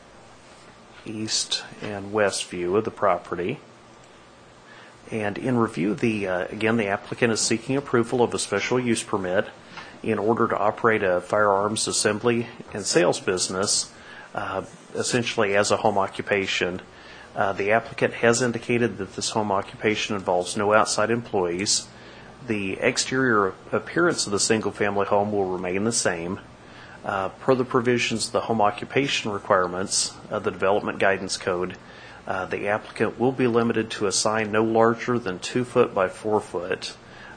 east, and west view of the property. And in review, again, the applicant is seeking approval of a special use permit in order to operate a firearms assembly and sales business, essentially as a home occupation. The applicant has indicated that this home occupation involves no outside employees. The exterior appearance of the single-family home will remain the same. Per the provisions of the home occupation requirements of the Development Guidance Code, the applicant will be limited to a sign no larger than 2 foot by 4 foot,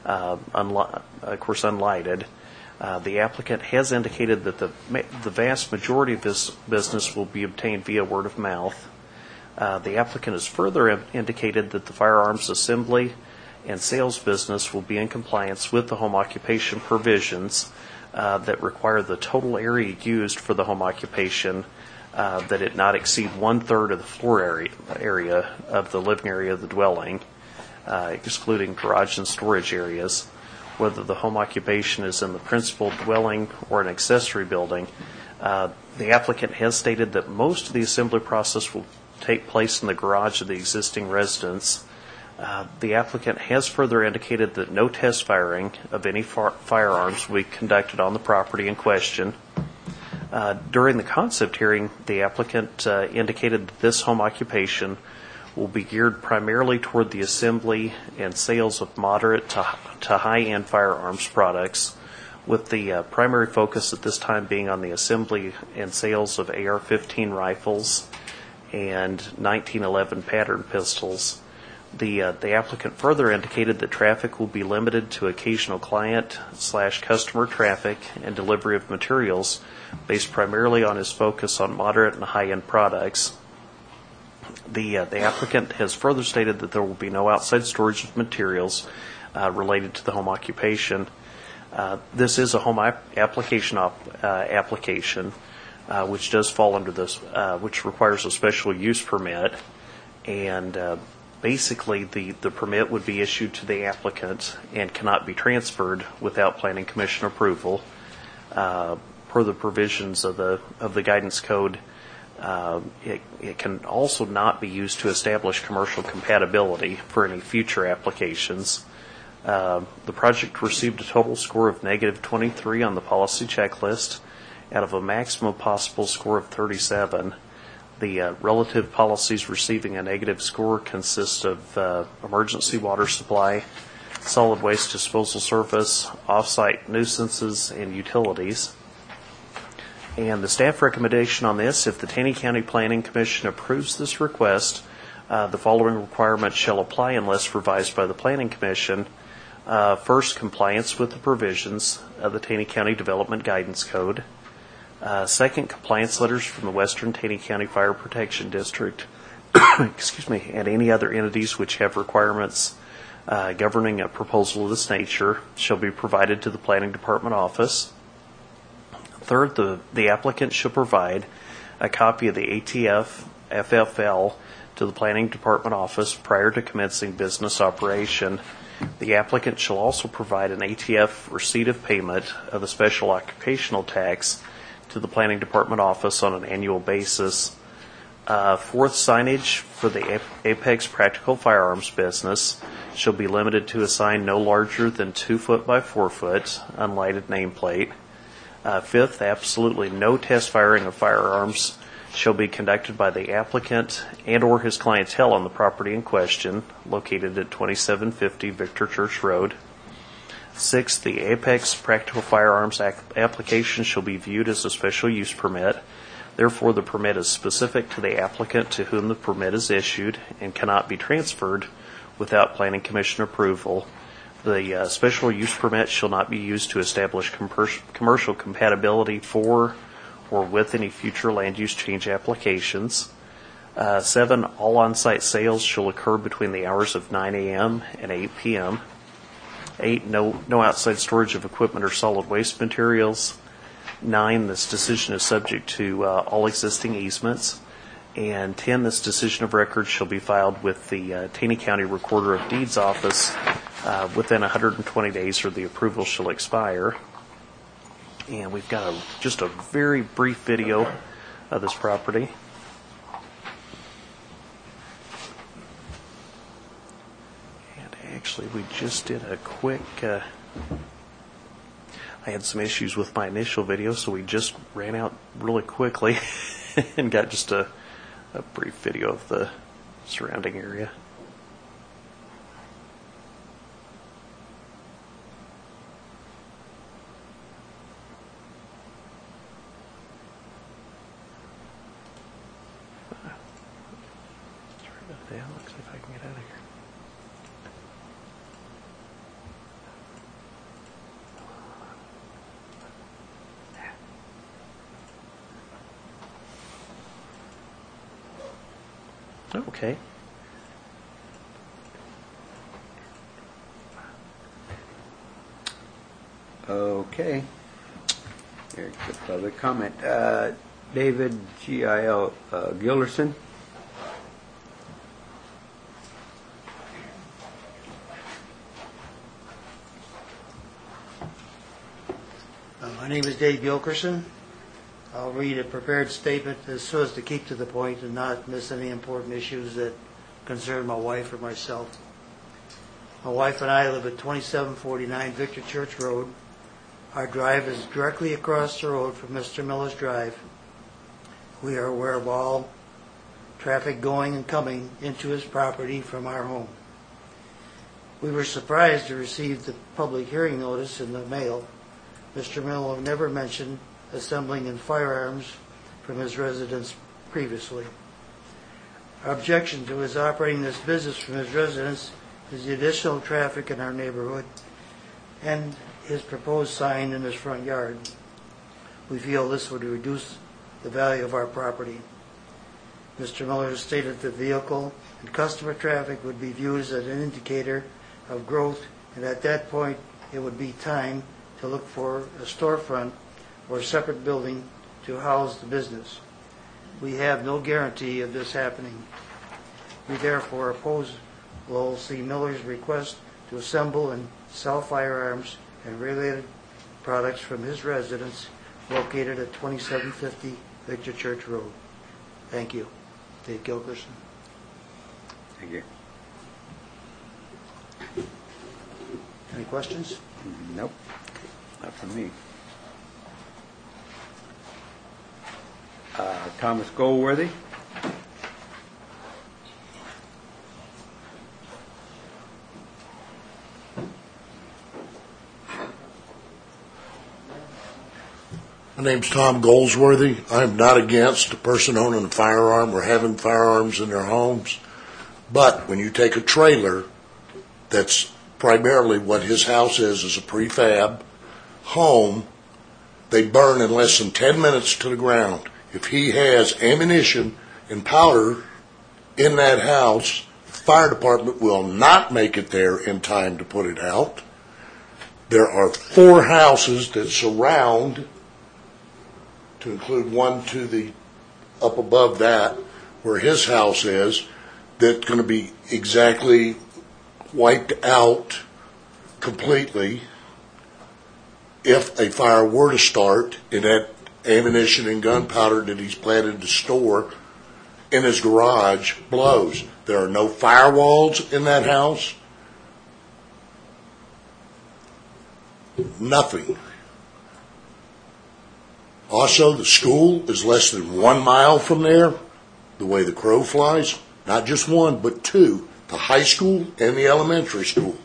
of course unlighted. The applicant has indicated that the vast majority of this business will be obtained via word of mouth. The applicant has further indicated that the firearms assembly and sales business will be in compliance with the home occupation provisions that require the total area used for the home occupation that it not exceed 1/3 of the floor area of the living area of the dwelling, excluding garage and storage areas. Whether the home occupation is in the principal dwelling or an accessory building, the applicant has stated that most of the assembly process will take place in the garage of the existing residence. The applicant has further indicated that no test firing of any firearms will be conducted on the property in question. During the concept hearing, the applicant indicated that this home occupation will be geared primarily toward the assembly and sales of moderate to high-end firearms products, with the primary focus at this time being on the assembly and sales of AR-15 rifles and 1911 pattern pistols. The applicant further indicated that traffic will be limited to occasional client/customer traffic and delivery of materials based primarily on his focus on moderate and high-end products. The applicant has further stated that there will be no outside storage of materials related to the home occupation. This is a home application which does fall under this, which requires a special use permit, and basically the permit would be issued to the applicant and cannot be transferred without planning commission approval. Per the provisions of the guidance code, it can also not be used to establish commercial compatibility for any future applications. The project received a total score of -23 on the policy checklist out of a maximum possible score of 37. The relative policies receiving a negative score consist of emergency water supply, solid waste disposal service, off-site nuisances, and utilities. And the staff recommendation on this: if the Taney County Planning Commission approves this request, the following requirements shall apply unless revised by the Planning Commission. First, compliance with the provisions of the Taney County Development Guidance Code. Second, compliance letters from the Western Taney County Fire Protection District, excuse me, and any other entities which have requirements governing a proposal of this nature shall be provided to the Planning Department office. Third, the applicant shall provide a copy of the ATF FFL to the Planning Department office prior to commencing business operation. The applicant shall also provide an ATF receipt of payment of the special occupational tax to the Planning Department office on an annual basis. Fourth, signage for the Apex Practical Firearms business shall be limited to a sign no larger than 2 foot by 4 foot, unlighted nameplate. Fifth, absolutely no test firing of firearms shall be conducted by the applicant and or his clientele on the property in question, located at 2750 Victor Church Road. Sixth, the Apex Practical Firearms application shall be viewed as a special use permit. Therefore, the permit is specific to the applicant to whom the permit is issued and cannot be transferred without Planning Commission approval. The special use permit shall not be used to establish commercial compatibility for or with any future land use change applications. 7, all on-site sales shall occur between the hours of 9 a.m. and 8 p.m. 8, no outside storage of equipment or solid waste materials. 9, this decision is subject to all existing easements. And 10, this decision of record shall be filed with the Taney County Recorder of Deeds office within 120 days or the approval shall expire. And we've got just a very brief video of this property. And actually, we just did a quick... I had some issues with my initial video, so we just ran out really quickly and got just a brief video of the surrounding area. Yeah, looks like I can get out of here. Okay. Okay. Here's the public comment. David G.I.L. Gilderson. My name is Dave Gilkerson. I'll read a prepared statement so as to keep to the point and not miss any important issues that concern my wife or myself. My wife and I live at 2749 Victor Church Road. Our drive is directly across the road from Mr. Miller's drive. We are aware of all traffic going and coming into his property from our home. We were surprised to receive the public hearing notice in the mail. Mr. Miller never mentioned assembling in firearms from his residence previously. Our objection to his operating this business from his residence is the additional traffic in our neighborhood and his proposed sign in his front yard. We feel this would reduce the value of our property. Mr. Miller has stated that vehicle and customer traffic would be viewed as an indicator of growth, and at that point it would be time to look for a storefront or a separate building to house the business. We have no guarantee of this happening. We therefore oppose Lowell C. Miller's request to assemble and sell firearms and related products from his residence located at 2750 Victor Church Road. Thank you. Dave Gilkerson. Thank you. Any questions? Nope. Not from me. Thomas Goldworthy. My name's Tom Goldsworthy. I'm not against a person owning a firearm or having firearms in their homes. But when you take a trailer that's primarily what his house is a prefab home. They burn in less than 10 minutes to the ground. If he has ammunition and powder in that house, the fire department will not make it there in time to put it out. There are 4 houses that surround, to include one to the up above that, where his house is, that's going to be exactly wiped out completely if a fire were to start and that ammunition and gunpowder that he's planning to store in his garage blows. There are no firewalls in that house. Nothing. Also, the school is less than 1 mile from there, the way the crow flies. Not just one, but 2, the high school and the elementary school.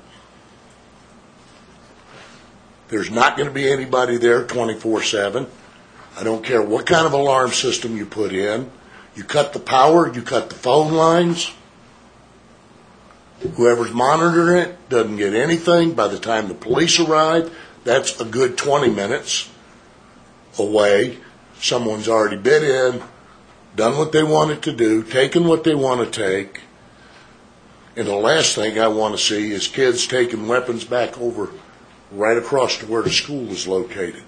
There's not going to be anybody there 24/7. I don't care what kind of alarm system you put in. You cut the power, you cut the phone lines. Whoever's monitoring it doesn't get anything. By the time the police arrive, that's a good 20 minutes away. Someone's already been in, done what they wanted to do, taken what they want to take. And the last thing I want to see is kids taking weapons back over right across to where the school is located.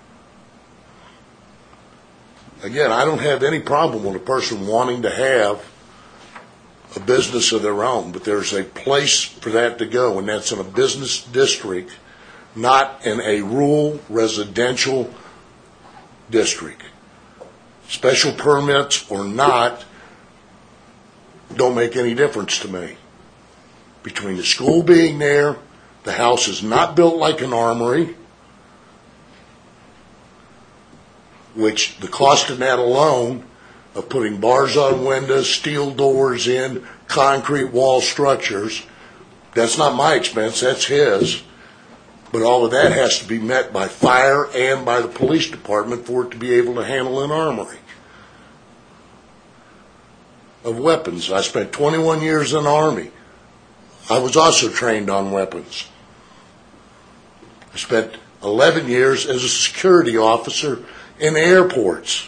Again, I don't have any problem with a person wanting to have a business of their own, but there's a place for that to go, and that's in a business district, not in a rural residential district. Special permits or not don't make any difference to me. Between the school being there, the house is not built like an armory, which the cost of that alone, of putting bars on windows, steel doors in, concrete wall structures, that's not my expense, that's his. But all of that has to be met by fire and by the police department for it to be able to handle an armory of weapons. I spent 21 years in the Army. I was also trained on weapons. I spent 11 years as a security officer in airports.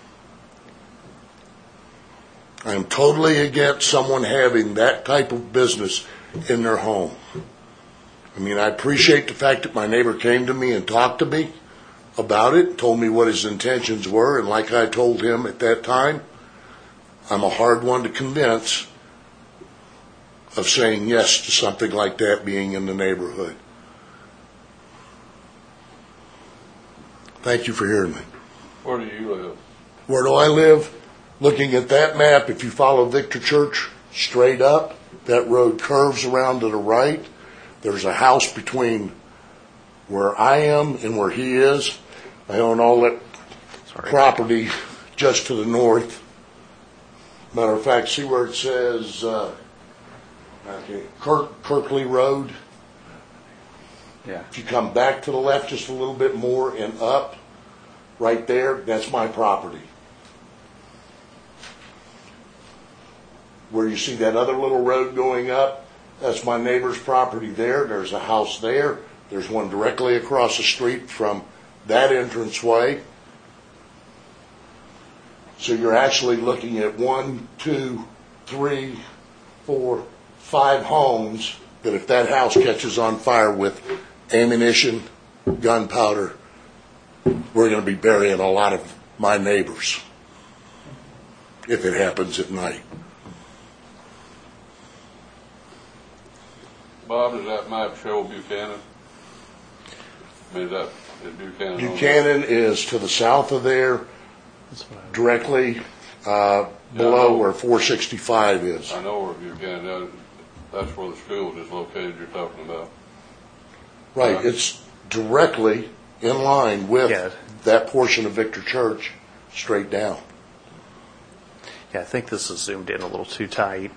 I am totally against someone having that type of business in their home. I mean, I appreciate the fact that my neighbor came to me and talked to me about it, told me what his intentions were, and like I told him at that time, I'm a hard one to convince of saying yes to something like that being in the neighborhood. Thank you for hearing me. Where do you live? Where do I live? Looking at that map, if you follow Victor Church straight up, that road curves around to the right. There's a house between where I am and where he is. I own all that property just to the north. Matter of fact, see where it says Kirkley Road? Yeah. If you come back to the left just a little bit more and up, right there, that's my property. Where you see that other little road going up, that's my neighbor's property there. There's a house there. There's one directly across the street from that entranceway. So you're actually looking at 1, 2, 3, 4, 5 homes that if that house catches on fire with ammunition, gunpowder, we're going to be burying a lot of my neighbors if it happens at night. Bob, does that map show Buchanan? I mean, is Buchanan? Buchanan is to the south of there, directly below where 465 is. I know where Buchanan is. That's where the school is located you're talking about. Right, it's directly in line with that portion of Victor Church, straight down. Yeah, I think this is zoomed in a little too tight.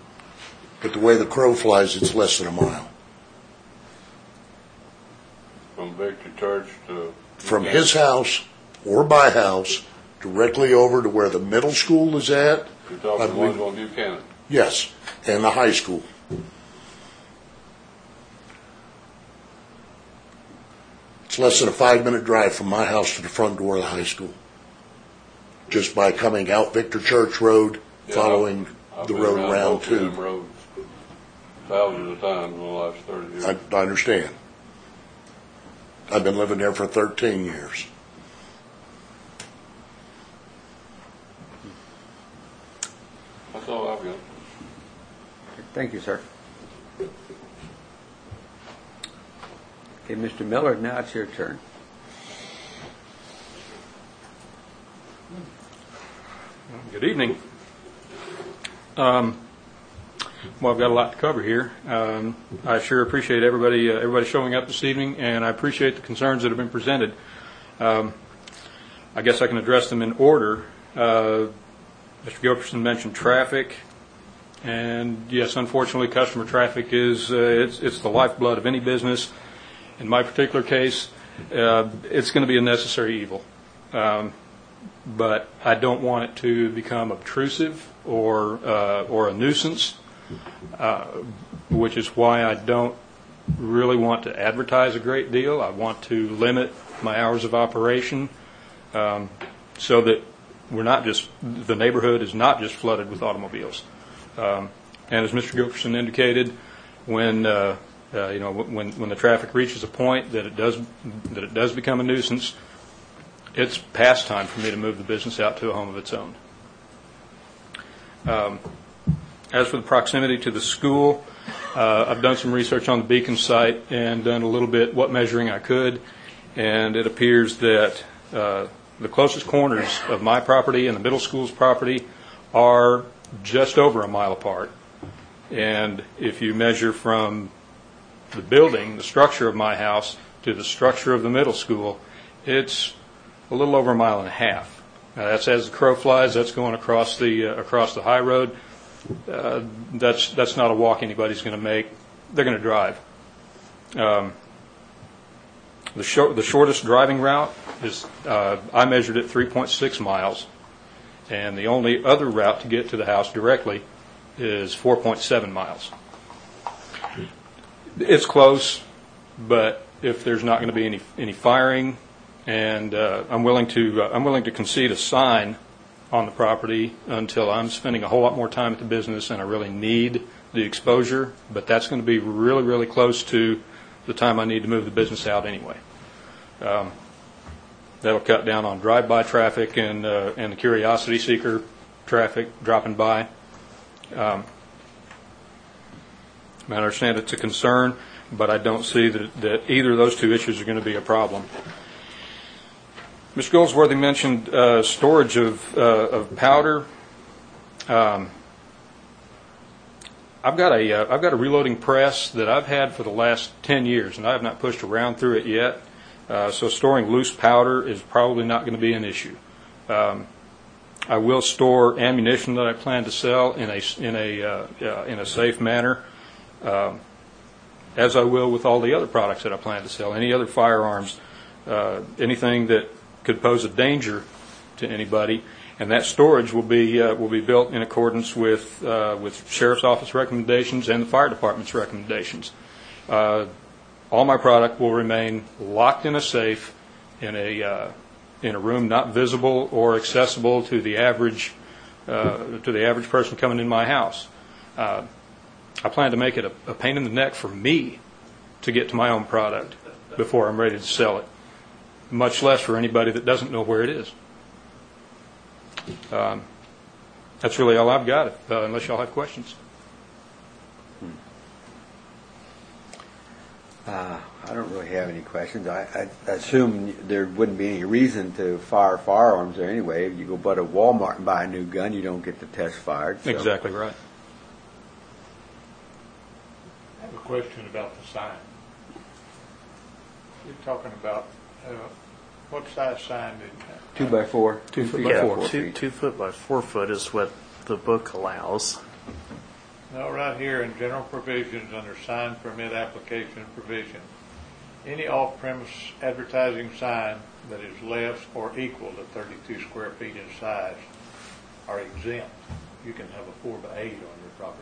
But the way the crow flies, it's less than a mile. From Victory Church to... From his house or my house directly over to where the middle school is at. You're talking the ones on Buchanan? Yes, and the high school. It's less than a 5-minute drive from my house to the front door of the high school. Just by coming out Victor Church Road, following the road around to to. roads thousands of times in the last 30 years. I understand. I've been living there for 13 years. That's all I've got. Thank you, sir. Okay, Mr. Miller, now it's your turn. Good evening. Well, I've got a lot to cover here. I sure appreciate everybody showing up this evening, and I appreciate the concerns that have been presented. I guess I can address them in order. Mr. Gilbertson mentioned traffic, and yes, unfortunately, customer traffic is it's the lifeblood of any business. In my particular case, it's going to be a necessary evil. But I don't want it to become obtrusive or a nuisance, which is why I don't really want to advertise a great deal. I want to limit my hours of operation so that the neighborhood is not just flooded with automobiles. And as Mr. Gilbertson indicated, when the traffic reaches a point that it does become a nuisance, it's past time for me to move the business out to a home of its own. As for the proximity to the school, I've done some research on the Beacon site and done a little bit what measuring I could, and it appears that the closest corners of my property and the middle school's property are just over a mile apart. And if you measure from the building, the structure of my house, to the structure of the middle school, it's a little over a mile and a half. Now, that's as the crow flies. That's going across the high road. That's not a walk anybody's going to make. They're going to drive. The shortest driving route is I measured it 3.6 miles, and the only other route to get to the house directly is 4.7 miles. It's close, but if there's not going to be any firing, and I'm willing to concede a sign on the property until I'm spending a whole lot more time at the business and I really need the exposure, but that's going to be really, really close to the time I need to move the business out anyway. That'll cut down on drive-by traffic and the curiosity seeker traffic dropping by. I understand it's a concern, but I don't see that either of those two issues are going to be a problem. Mr. Goldsworthy mentioned storage of powder. I've got a reloading press that I've had for the last 10 years, and I have not pushed around through it yet. So storing loose powder is probably not going to be an issue. I will store ammunition that I plan to sell in a safe manner, as I will with all the other products that I plan to sell. Any other firearms, anything that could pose a danger to anybody, and that storage will be built in accordance with Sheriff's Office recommendations and the Fire Department's recommendations. All my product will remain locked in a safe in a room not visible or accessible to the average person coming in my house. I plan to make it a pain in the neck for me to get to my own product before I'm ready to sell it, much less for anybody that doesn't know where it is. That's really all I've got, unless y'all have questions. I don't really have any questions. I assume there wouldn't be any reason to fire firearms there anyway. If you go but to Walmart and buy a new gun, you don't get the test fired. So. Exactly right. I have a question about the sign. You're talking about what size sign did you have? 2x4. 2 foot by 4 feet. 2 foot by 4 foot is what the book allows. No, right here in general provisions under sign permit application provision, any off-premise advertising sign that is less or equal to 32 square feet in size are exempt. You can have a 4x8 on your property,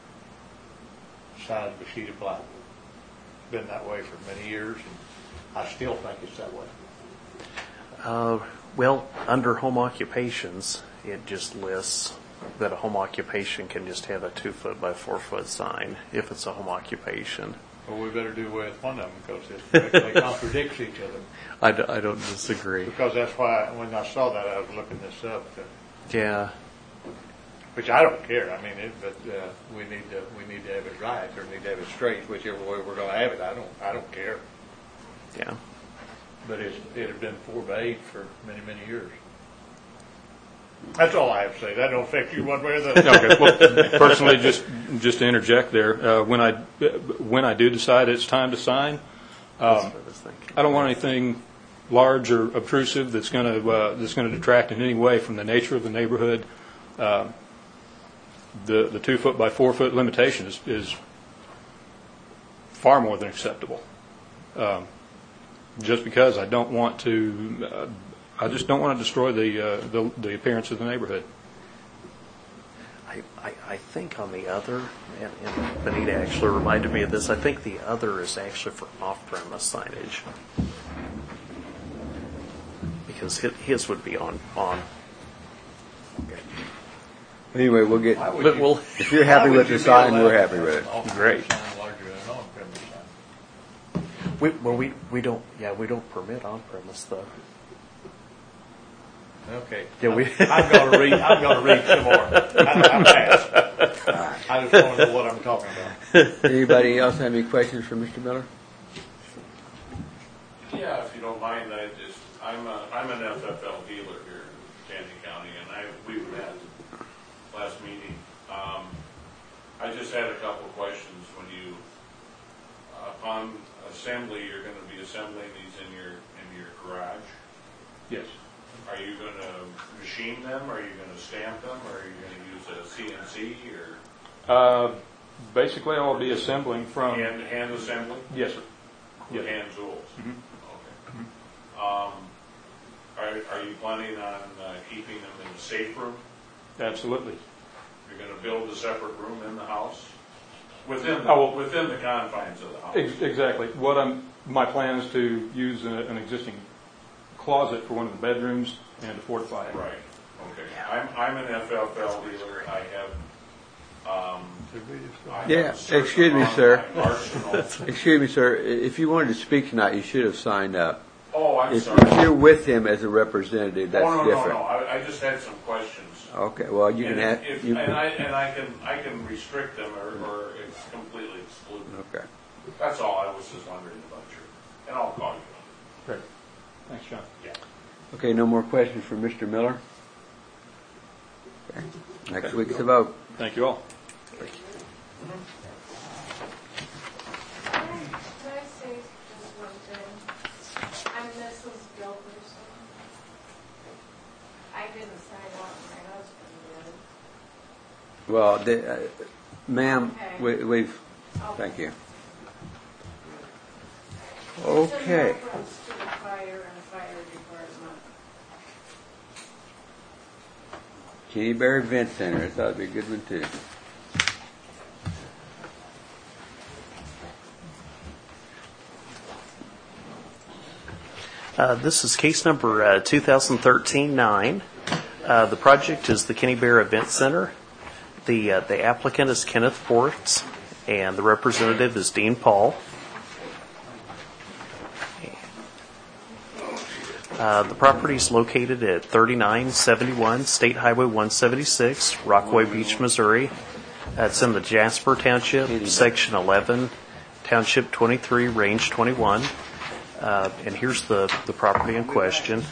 size of a sheet of plywood. It's been that way for many years, and I still think it's that way. Well, under home occupations, it just lists that a home occupation can just have a 2 foot by 4 foot sign if it's a home occupation. Well, we better do away with one of them because they contradict each other. I don't disagree. Because that's why when I saw that, I was looking this up. Yeah. Which I don't care. I mean, but we need to have it right, or need to have it straight, whichever way we're going to have it. I don't care. Yeah. But it had been 4x8 for many, many years. That's all I have to say. That don't affect you one way or the other. Okay. Well, personally, just to interject there, when I do decide it's time to sign, I don't want anything large or obtrusive that's going to detract in any way from the nature of the neighborhood. The 2 foot by 4 foot limitation is far more than acceptable. Just because I don't want to, I just don't want to destroy the appearance of the neighborhood. I think on the other, and Benita actually reminded me of this, I think the other is actually for off-premise signage. Because his would be on. Anyway, we'll get, But we'll, if you're happy with the sign, we're happy with it. Great. We don't permit on-premise though. Okay. Yeah, I'm going to read some more. I'm fast. I just want to know what I'm talking about. Anybody else have any questions for Mr. Miller? Yeah, if you don't mind, I'm an FFL dealer here in Canyon County, and we met last meeting. I just had a couple of questions. When you, upon assembly, you're going to be assembling these in your garage. Yes. Are you going to machine them? Are you going to stamp them? Or are you going to use a CNC or? Basically, I'll be assembling from hand assembly? Yes, sir. Yes. Hand tools. Mm-hmm. Okay. Are you planning on keeping them in a safe room? Absolutely. You're going to build a separate room in the house within the confines of the house. Exactly. My plan is to use an existing closet for one of the bedrooms and to fortify it. Right. Okay. I'm an FFL dealer. I have excuse me, sir. Excuse me, sir. If you wanted to speak tonight, you should have signed up. Oh, I'm if, sorry. If you're with him as a representative, that's different. No. I just had some questions. Okay. Well, you can have. I can restrict them or it's completely exclude them. Okay. That's all I was just wondering about and I'll call you. Great. Thanks, John. Yeah. Okay. No more questions for Mr. Miller. Okay. Next week's the vote. Thank you all. Can I say just one thing? I'm Mrs. Gilbertson. I didn't sign up, my husband did. Well, ma'am, Okay. we've. Thank you. Okay. It's in reference to the fire and fire department. Kenny Bear Event Center. I thought it'd be a good one too. This is case number 2013-9. The project is the Kenny Bear Event Center. The applicant is Kenneth Ports, and the representative is Dean Paul. The property is located at 3971 State Highway 176, Rockaway Beach, Missouri. It's in the Jasper Township, Section 11, Township 23, Range 21. And here's the property in question.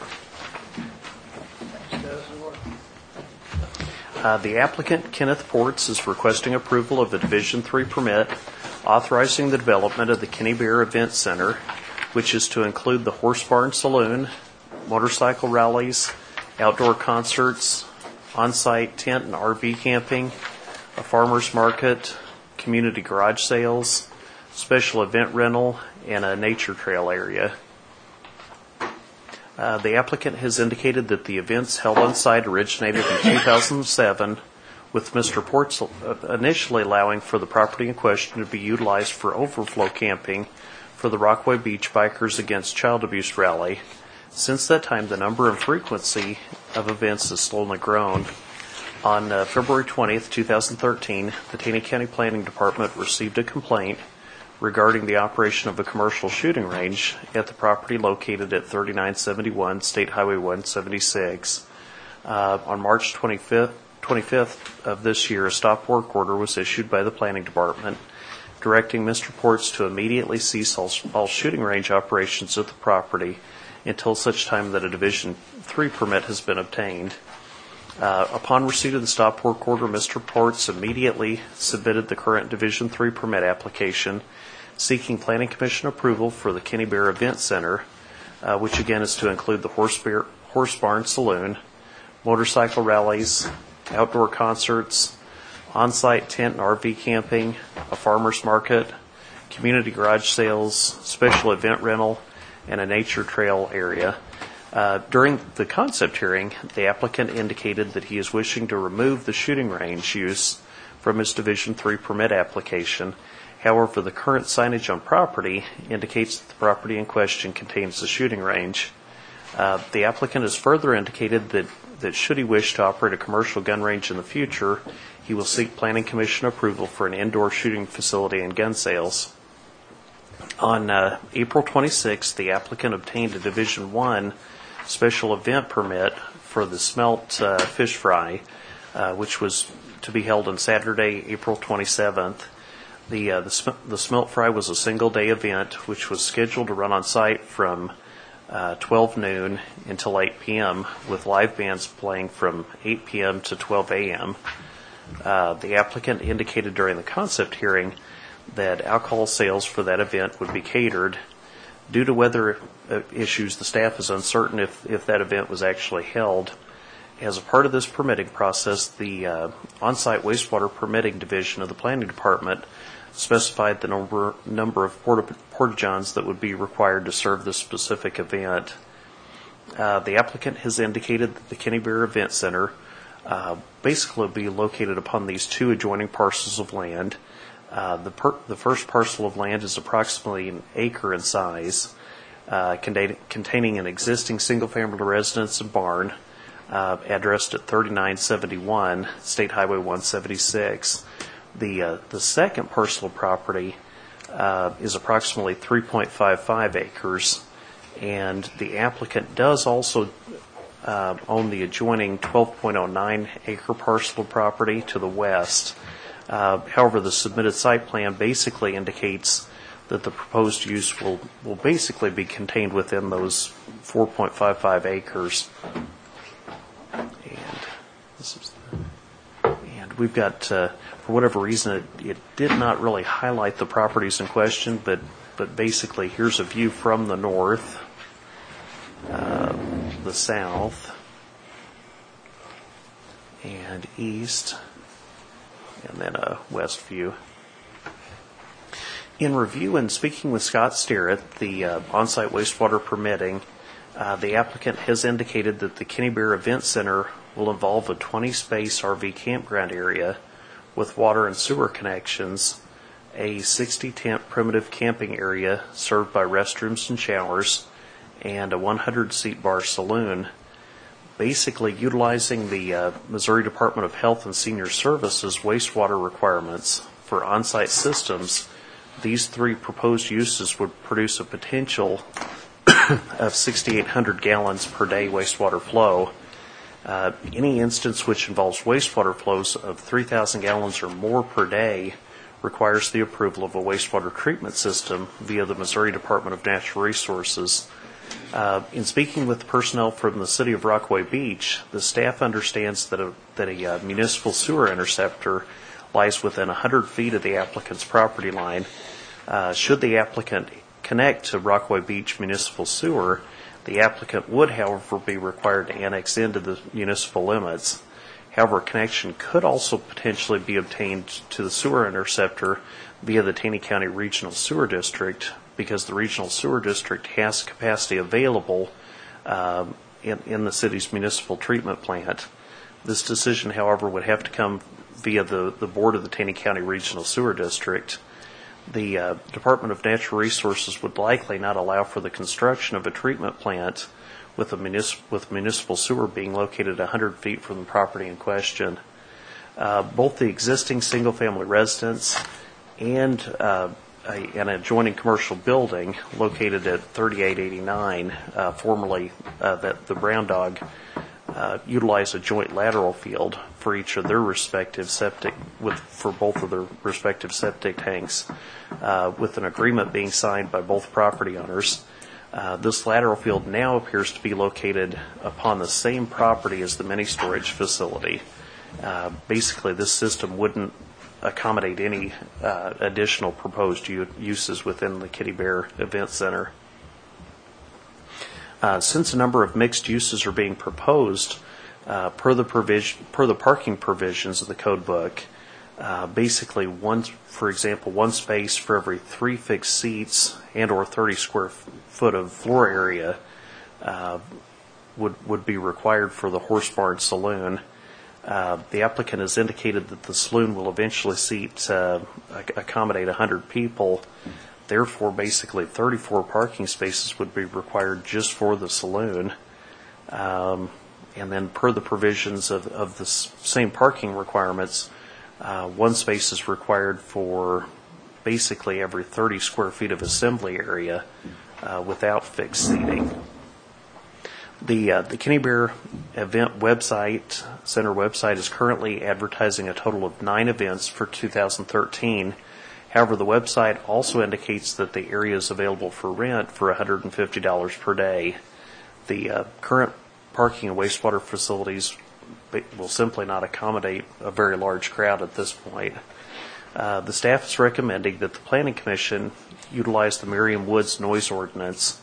The applicant, Kenneth Ports, is requesting approval of a Division III permit authorizing the development of the Kenny Bear Event Center, which is to include the Horse Barn Saloon, motorcycle rallies, outdoor concerts, on-site tent and RV camping, a farmer's market, community garage sales, special event rental, and a nature trail area. The applicant has indicated that the events held on site originated in 2007, with Mr. Ports initially allowing for the property in question to be utilized for overflow camping for the Rockaway Beach Bikers Against Child Abuse Rally. Since that time, the number and frequency of events has slowly grown. On February 20th, 2013, the Taney County Planning Department received a complaint regarding the operation of a commercial shooting range at the property located at 3971 State Highway 176. On March 25th of this year, a stop work order was issued by the Planning Department directing Mr. Ports to immediately cease all shooting range operations at the property until such time that a Division III permit has been obtained. Upon receipt of the stop work order, Mr. Ports immediately submitted the current Division III permit application seeking Planning Commission approval for the Kenny Bear Event Center, which again is to include the Horse Barn Saloon, motorcycle rallies, outdoor concerts, on-site tent and RV camping, a farmer's market, community garage sales, special event rental, and a nature trail area. During the concept hearing, the applicant indicated that he is wishing to remove the shooting range use from his Division III permit application. However, the current signage on property indicates that the property in question contains the shooting range. The applicant has further indicated that should he wish to operate a commercial gun range in the future, he will seek Planning Commission approval for an indoor shooting facility and gun sales. On April 26th, the applicant obtained a Division I special event permit for the Smelt Fish Fry, which was to be held on Saturday, April 27th. The Smelt Fry was a single-day event which was scheduled to run on site from 12 noon until 8 p.m. with live bands playing from 8 p.m. to 12 a.m. The applicant indicated during the concept hearing that alcohol sales for that event would be catered. Due to weather issues, the staff is uncertain if that event was actually held. As a part of this permitting process, the on-site wastewater permitting division of the Planning Department specified the number of porta-johns that would be required to serve this specific event. The applicant has indicated that the Kenny Bear Event Center basically will be located upon these two adjoining parcels of land. The first parcel of land is approximately an acre in size, containing an existing single-family residence and barn, addressed at 3971 State Highway 176. The second parcel of property is approximately 3.55 acres, and the applicant does also own the adjoining 12.09 acre parcel of property to the west. However, the submitted site plan basically indicates that the proposed use will basically be contained within those 4.55 acres. And we've got, for whatever reason, it did not really highlight the properties in question, but basically here's a view from the north, the south, and east, and then a west view. In review and speaking with Scott Sterrett, the on-site wastewater permitting, the applicant has indicated that the Kenny Bear Event Center will involve a 20-space RV campground area with water and sewer connections, a 60-tent primitive camping area served by restrooms and showers, and a 100-seat bar saloon. Basically utilizing the Missouri Department of Health and Senior Services wastewater requirements for on-site systems, these three proposed uses would produce a potential of 6,800 gallons per day wastewater flow. Any instance which involves wastewater flows of 3,000 gallons or more per day requires the approval of a wastewater treatment system via the Missouri Department of Natural Resources. In speaking with personnel from the city of Rockaway Beach, the staff understands that a municipal sewer interceptor lies within 100 feet of the applicant's property line. Should the applicant connect to Rockaway Beach municipal sewer, the applicant would, however, be required to annex into the municipal limits. However, a connection could also potentially be obtained to the sewer interceptor via the Taney County Regional Sewer District, because the Regional Sewer District has capacity available in the city's municipal treatment plant. This decision, however, would have to come via the board of the Taney County Regional Sewer District. The Department of Natural Resources would likely not allow for the construction of a treatment plant with municipal sewer being located 100 feet from the property in question. Both the existing single-family residence and an adjoining commercial building located at 3889, formerly the Brown Dog, utilize a joint lateral field for each of their respective for both of their respective septic tanks, with an agreement being signed by both property owners. This lateral field now appears to be located upon the same property as the mini storage facility. Basically, this system wouldn't accommodate any additional proposed uses within the Kitty Bear Event Center. Since a number of mixed uses are being proposed, per the parking provisions of the code book, basically for example, one space for every 3 fixed seats and or 30 square foot of floor area would be required for the Horse Barn Saloon. The applicant has indicated that the saloon will eventually accommodate 100 people. Therefore, basically 34 parking spaces would be required just for the saloon. And then per the provisions of the same parking requirements, one space is required for basically every 30 square feet of assembly area without fixed seating. The Kitty Bear Event Center website is currently advertising a total of 9 events for 2013. However, the website also indicates that the area is available for rent for $150 per day. The current parking and wastewater facilities will simply not accommodate a very large crowd at this point. The staff is recommending that the Planning Commission utilize the Merriam Woods noise ordinance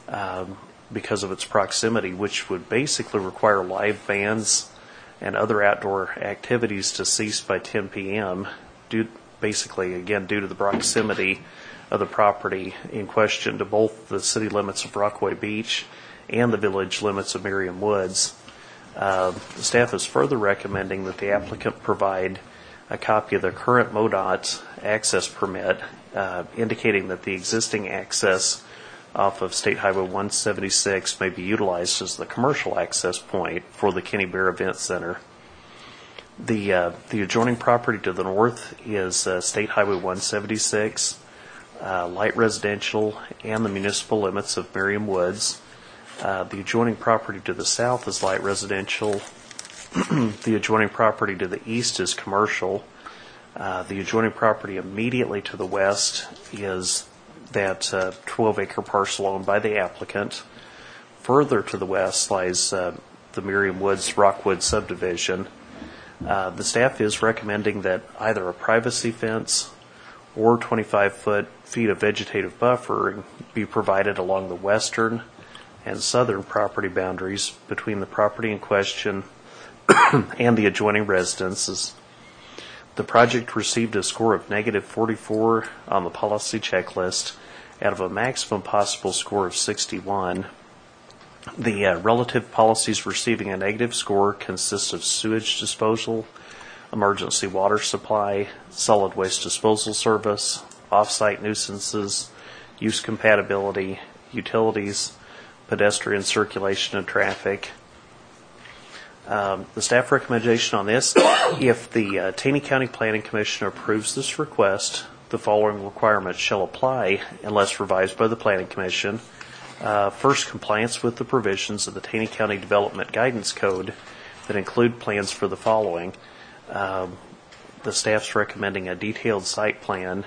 because of its proximity, which would basically require live bands and other outdoor activities to cease by 10 p.m. Basically, again, due to the proximity of the property in question to both the city limits of Rockaway Beach and the village limits of Merriam Woods. The staff is further recommending that the applicant provide a copy of the current MoDOT access permit, indicating that the existing access off of State Highway 176 may be utilized as the commercial access point for the Kitty Bear Event Center. The adjoining property to the north is State Highway 176, light residential, and the municipal limits of Merriam Woods. The adjoining property to the south is light residential. The adjoining property to the east is commercial. The adjoining property immediately to the west is that 12-acre parcel owned by the applicant. Further to the west lies the Merriam Woods Rockwood subdivision. The staff is recommending that either a privacy fence or 25 feet of vegetative buffer be provided along the western and southern property boundaries between the property in question and the adjoining residences. The project received a score of -44 on the policy checklist out of a maximum possible score of 61. The relative policies receiving a negative score consist of sewage disposal, emergency water supply, solid waste disposal service, off-site nuisances, use compatibility, utilities, pedestrian circulation and traffic. The staff recommendation on this, if the Taney County Planning Commission approves this request, the following requirements shall apply unless revised by the Planning Commission. First, compliance with the provisions of the Taney County Development Guidance Code that include plans for the following. The staff's recommending a detailed site plan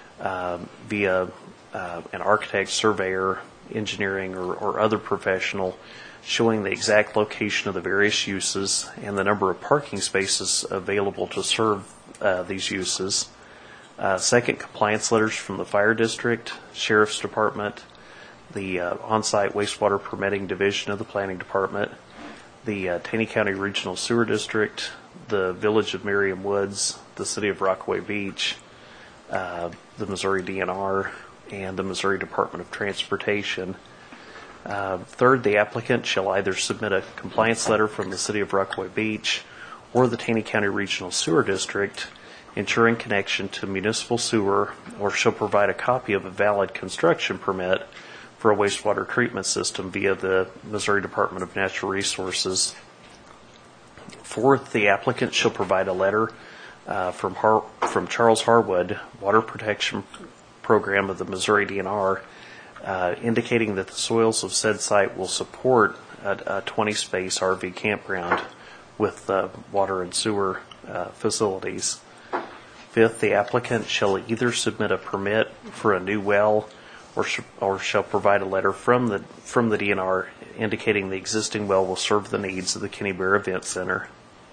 via an architect, surveyor, engineering, or other professional showing the exact location of the various uses and the number of parking spaces available to serve these uses. Second, compliance letters from the Fire District, Sheriff's Department, the on-site wastewater permitting division of the Planning Department, the Taney County Regional Sewer District, the Village of Merriam Woods, the City of Rockaway Beach, the Missouri DNR, and the Missouri Department of Transportation. Third, the applicant shall either submit a compliance letter from the City of Rockaway Beach or the Taney County Regional Sewer District ensuring connection to municipal sewer, or shall provide a copy of a valid construction permit for a wastewater treatment system via the Missouri Department of Natural Resources. Fourth, the applicant shall provide a letter from Charles Harwood, Water Protection Program of the Missouri DNR, indicating that the soils of said site will support a 20-space RV campground with water and sewer facilities. Fifth, the applicant shall either submit a permit for a new well or shall provide a letter from the DNR indicating the existing well will serve the needs of the Kenny Bear Event Center.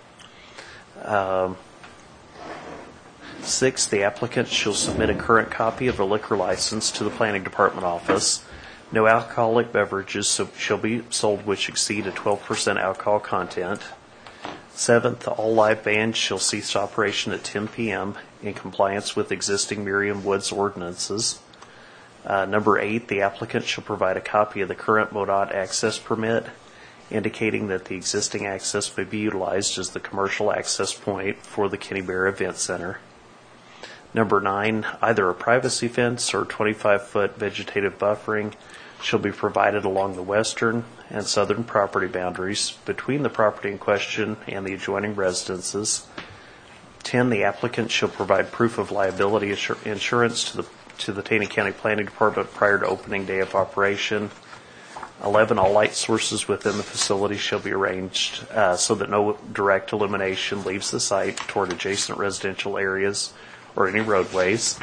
Sixth, the applicant shall submit a current copy of a liquor license to the Planning Department office. No alcoholic beverages shall be sold which exceed a 12% alcohol content. Seventh, all live bands shall cease operation at 10 p.m. in compliance with existing Merriam Woods ordinances. Number 8, the applicant shall provide a copy of the current MoDOT access permit indicating that the existing access may be utilized as the commercial access point for the Kenny Bear Event Center. Number 9, either a privacy fence or 25-foot vegetative buffering shall be provided along the western and southern property boundaries between the property in question and the adjoining residences. 10, the applicant shall provide proof of liability insurance to the Taney County Planning Department prior to opening day of operation. 11, all light sources within the facility shall be arranged so that no direct illumination leaves the site toward adjacent residential areas or any roadways.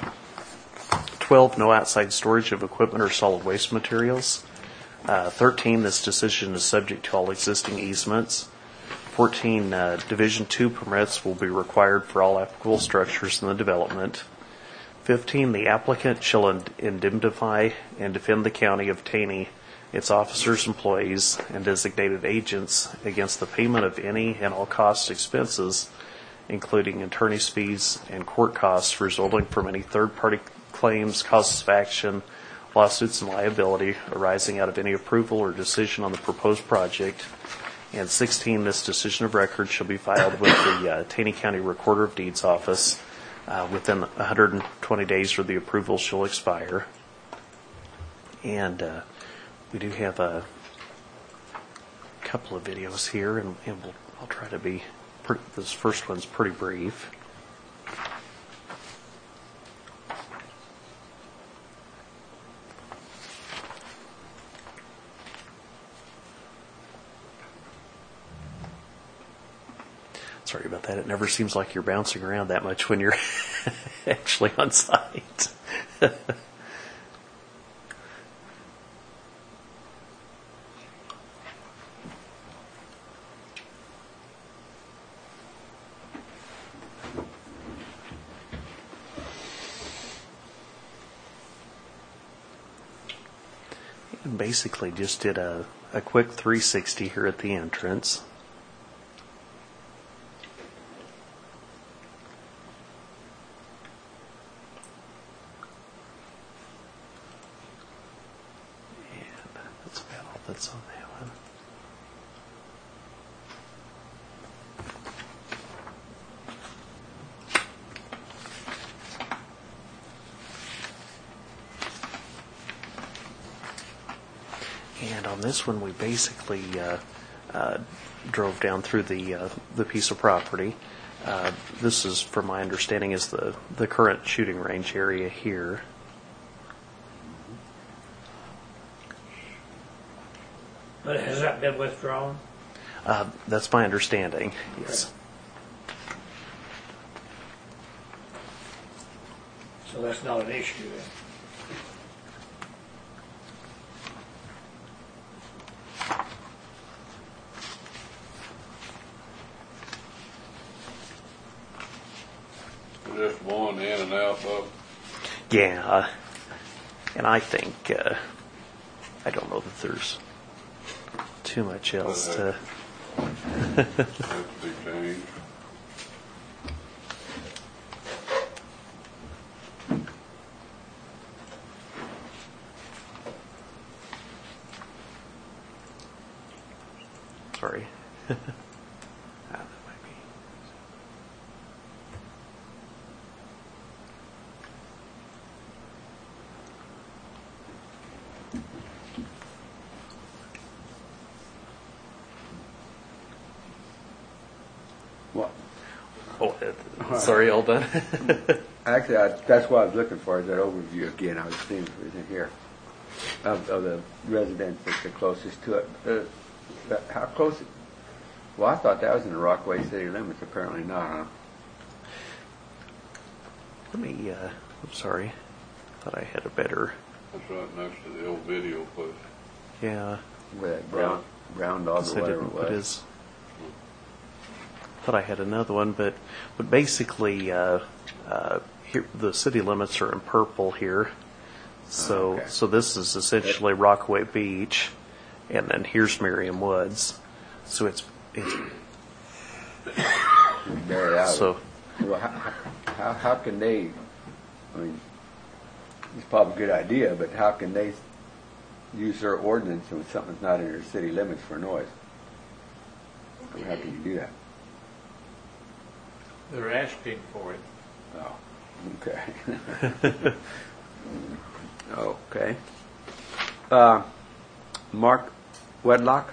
12, no outside storage of equipment or solid waste materials. 13, this decision is subject to all existing easements. 14, Division 2 permits will be required for all applicable structures in the development. 15, the applicant shall indemnify and defend the county of Taney, its officers, employees, and designated agents against the payment of any and all costs, expenses, including attorney's fees and court costs resulting from any third-party claims, causes of action, lawsuits, and liability arising out of any approval or decision on the proposed project. And 16, this decision of record shall be filed with the Taney County Recorder of Deeds office within 120 days or the approval shall expire. And we do have a couple of videos here, and I'll try to be this first one's pretty brief. Sorry about that. It never seems like you're bouncing around that much when you're actually on site. Basically just did a quick 360 here at the entrance. And that's about all that's on that one. And on this one, we basically drove down through the piece of property. This is, from my understanding, is the current shooting range area here. But has that been withdrawn? That's my understanding, yes. So that's not an issue then? Just one in and out of. Yeah, and I think I don't know that there's too much else to. Have to be changed. Sorry. What? Oh, sorry, all done. Actually, that's what I was looking for, is that overview again. I was seeing if it was in here, of the residents that's the closest to it. How close? Well, I thought that was in the Rockaway city limits. Apparently not, huh? Let me, I'm sorry. Thought I had a better. That's right next to the old video place. Yeah. With that brown dog Guess or I whatever didn't it was. put his. Thought I had another one, but basically, here the city limits are in purple here. So okay. so this is essentially Rockaway Beach, and then here's Merriam Woods. So it's Bear it out. so Well, how can they? I mean, it's probably a good idea, but how can they use their ordinance when something's not in their city limits for noise? I mean, how can you do that? They're asking for it. Oh, okay. Okay. Mark Wedlock?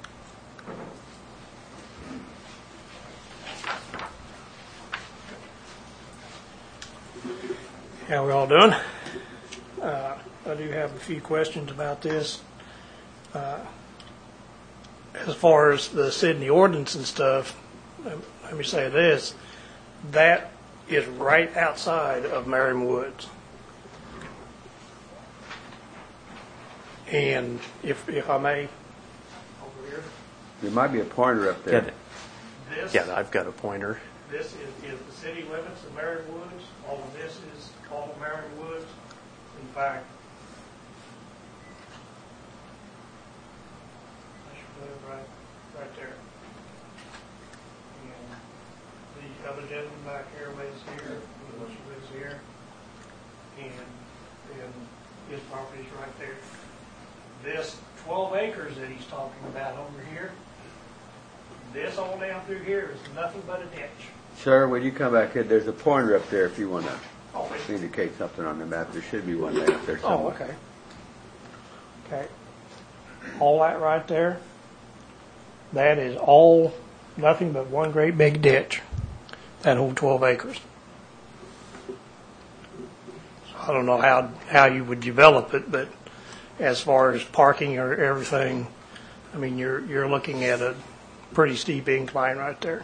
How we all doing? I do have a few questions about this. As far as the Sydney ordinance and stuff, let me say this, that is right outside of Merriam Woods. And if I may, over here. There might be a pointer up there. yeah, I've got a pointer. This is the city limits of Merriam Woods. All of this is all of Merriam Woods. In fact, I should put it right there. And the other gentleman back here lives here, and she lives here, and then his property's right there. This 12 acres that he's talking about over here, this all down through here is nothing but a ditch. Sir, when you come back in, there's a pointer up there if you want Oh, to indicate something on the map. There should be one there up there somewhere. Oh, okay. Okay. All that right there, that is all nothing but one great big ditch, that whole 12 acres. So I don't know how you would develop it, but as far as parking or everything, I mean, you're looking at a pretty steep incline right there.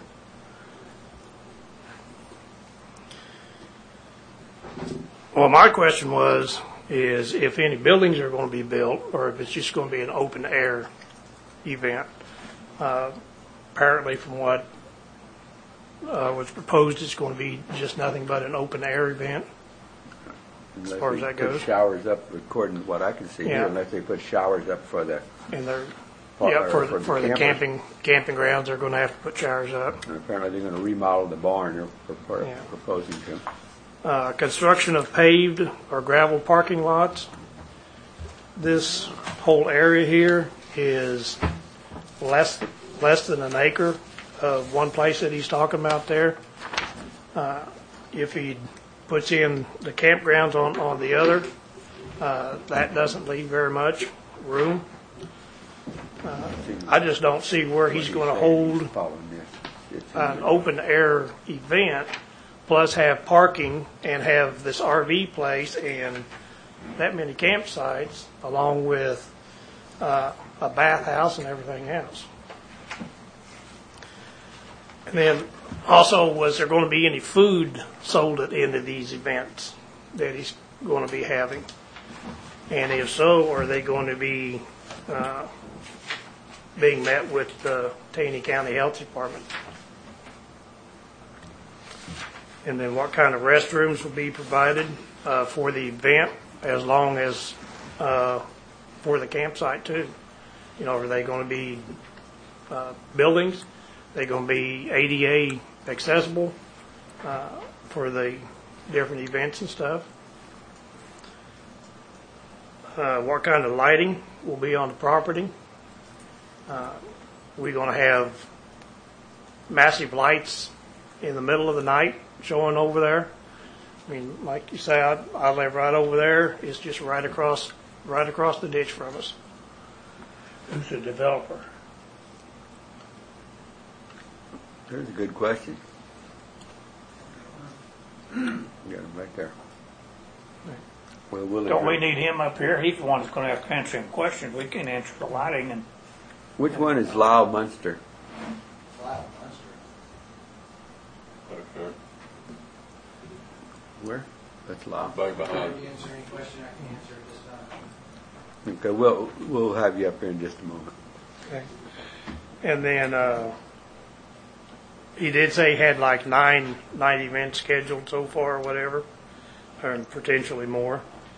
Well, my question is if any buildings are going to be built or if it's just going to be an open air event. Apparently from what was proposed, it's going to be just nothing but an open air event. Unless as far as they that put goes. showers up, according to what I can see here, Yeah. unless they put showers up for the And they're, for- yeah, for or the campers. camping grounds, they're going to have to put showers up. And apparently they're going to remodel the barn. They're Yeah. proposing to. Construction of paved or gravel parking lots. This whole area here is less than an acre of one place that he's talking about there. If he puts in the campgrounds on the other, that doesn't leave very much room. I just don't see where he's going to hold Following this. It's in an the- open air event, plus have parking and have this RV place and that many campsites, along with a bathhouse and everything else. And then also, was there going to be any food sold at any of these events that he's going to be having? And if so, are they going to be being met with the Taney County Health Department? And then what kind of restrooms will be provided for the event, as long as for the campsite too? You know, are they going to be buildings? Are they going to be ADA accessible for the different events and stuff? What kind of lighting will be on the property? we're going to have massive lights in the middle of the night showing over there. I mean, like you say, I live right over there. It's just right across the ditch from us. Who's the developer? There's a good question. You got him right there. Well, we'll Don't we agree. need him up here? He's the one that's going to have to answer him questions. We can answer the lighting and. Which one is Lyle Munster? Okay. Where? That's Lyle. Back behind. Okay, we'll have you up here in just a moment. Okay. And then he did say he had like nine events scheduled so far or whatever, and potentially more.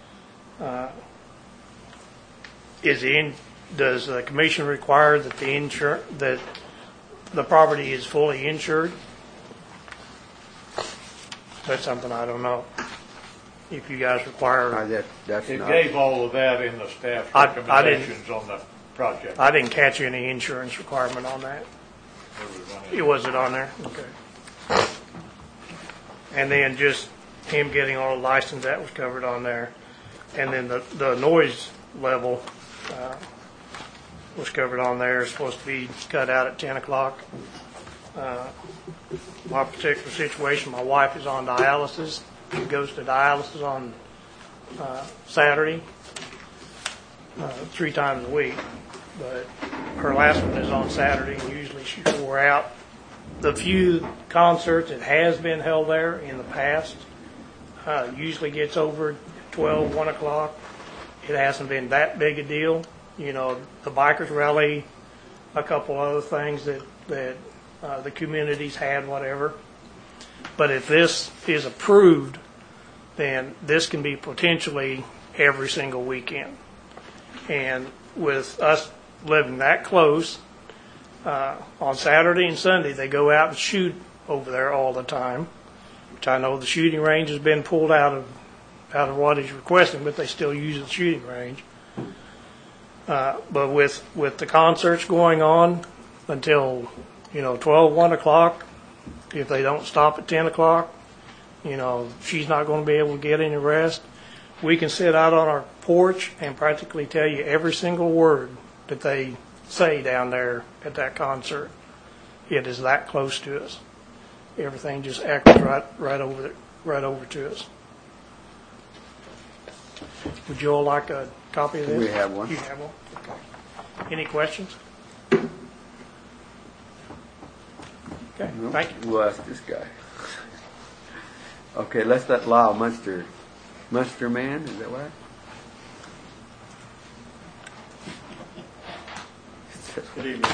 Does the commission require that that the property is fully insured? That's something I don't know. If you guys require, That's It not. gave all of that in the staff I didn't- recommendations on the project. I didn't catch any insurance requirement on that. Was it on there? Okay. And then just him getting all the license, that was covered on there. And then the noise level was covered on there. It's supposed to be cut out at 10 o'clock. My particular situation, my wife is on dialysis. She goes to dialysis on Saturday, 3 times a week. But her last one is on Saturday, and usually she wore out. The few concerts that has been held there in the past usually gets over 12, 1 o'clock. It hasn't been that big a deal. You know, the bikers rally, a couple other things that the communities had, whatever. But if this is approved, then this can be potentially every single weekend. And with us living that close, on Saturday and Sunday, they go out and shoot over there all the time, which I know the shooting range has been pulled out of what he's requesting, but they still use the shooting range. But with the concerts going on until, 12, 1 o'clock, if they don't stop at 10 o'clock, she's not going to be able to get any rest. We can sit out on our porch and practically tell you every single word that they say down there at that concert. It is that close to us. Everything just echoes right over to us. Would you all like a copy of this? We have one. You have one? Okay. Any questions? Okay, No, thank you. We'll ask this guy. Okay, let's let Lyle Munster man, is that right? Good evening.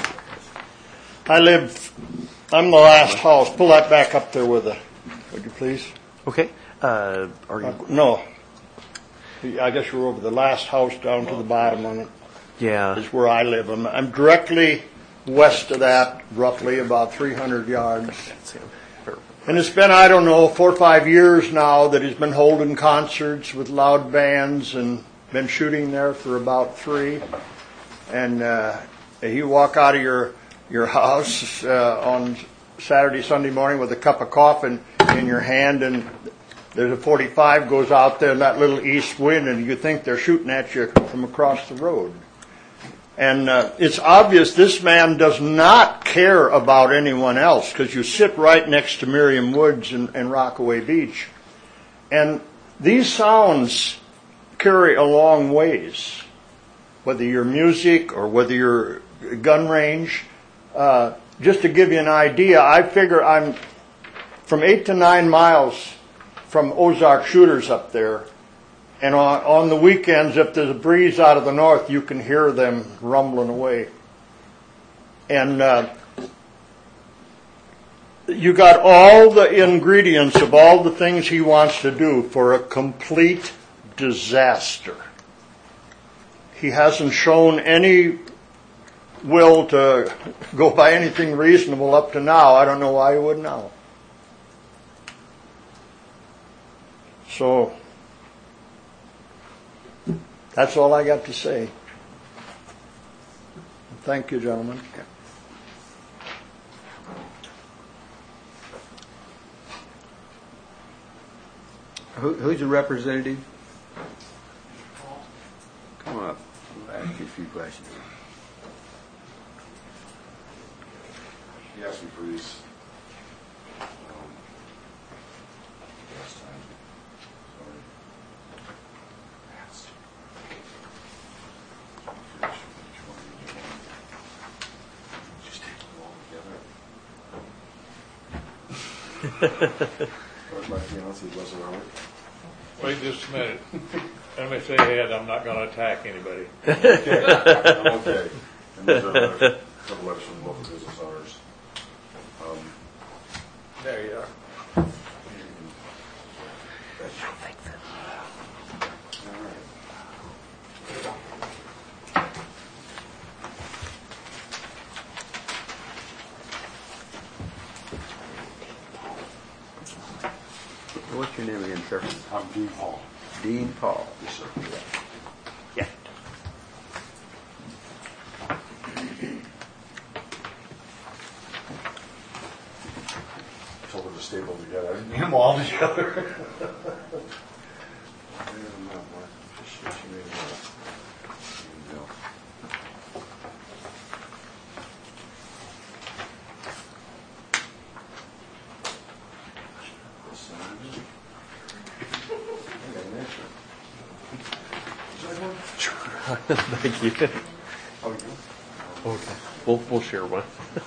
I'm the last house. Pull that back up there would you please? Okay. Are you? No. I guess you're over the last house down to the bottom on it. Yeah. Is where I live. I'm directly west of that, roughly about 300 yards. That's him. And it's been, 4 or 5 years now that he's been holding concerts with loud bands and been shooting there for about 3. And you walk out of your house on Saturday, Sunday morning with a cup of coffee in your hand, and there's a 45 goes out there in that little east wind, and you think they're shooting at you from across the road. And it's obvious this man does not care about anyone else, because you sit right next to Miriam Woods and Rockaway Beach. And these sounds carry a long ways, whether you're music or whether you're gun range. Just to give you an idea, I figure I'm from 8 to 9 miles from Ozark shooters up there. And on the weekends, if there's a breeze out of the north, you can hear them rumbling away. And you got all the ingredients of all the things he wants to do for a complete disaster. He hasn't shown any will to go by anything reasonable up to now. I don't know why he would now. So that's all I got to say. Thank you, gentlemen. Who's your representative? Come on up. I'll ask you a few questions. He asked me for these. My fiance wasn't on it. Wait just a minute. Let me say ahead, I'm not going to attack anybody. Okay. I'm okay. And these are a couple letters from local business owners. There you are. What's your name again, sir? I'm Dean Paul. Dean Paul. Yes, sir. Yeah. Told them to staple together. I didn't get them all together. Thank you. Okay. We'll share one.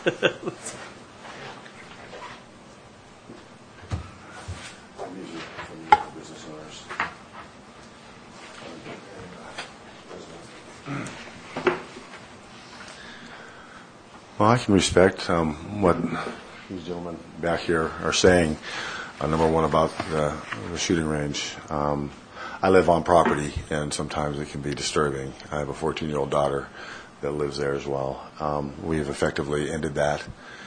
Business owners. Well, I can respect what these gentlemen back here are saying. Number one, about the shooting range. I live on property, and sometimes it can be disturbing. I have a 14-year-old daughter that lives there as well. We have effectively ended that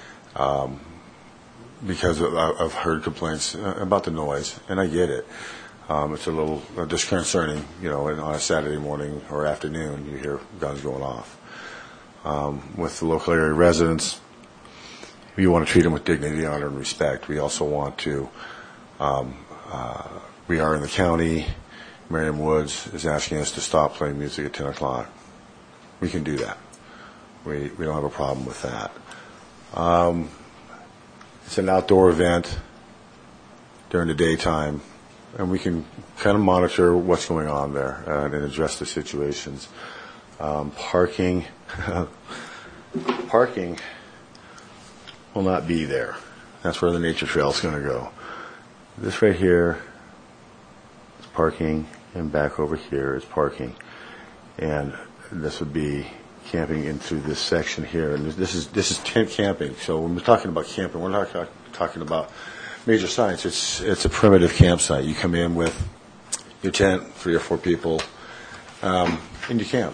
because I've heard complaints about the noise, and I get it. It's a little disconcerting, on a Saturday morning or afternoon, you hear guns going off. With the local area residents, we want to treat them with dignity, honor, and respect. We also want to, we are in the county. Merriam Woods is asking us to stop playing music at 10 o'clock. We can do that. We don't have a problem with that. It's an outdoor event during the daytime, and we can kind of monitor what's going on there and address the situations. Parking will not be there. That's where the nature trail is going to go. This right here is parking, and back over here is parking. And this would be camping in through this section here. And this is tent camping. So when we're talking about camping, we're not talking about major sites. It's a primitive campsite. You come in with your tent, 3 or 4 people, and you camp.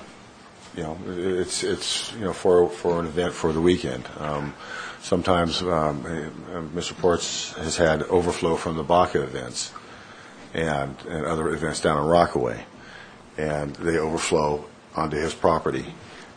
It's for an event for the weekend. Sometimes Mr. Ports has had overflow from the Baca events and other events down in Rockaway, and they overflow onto his property.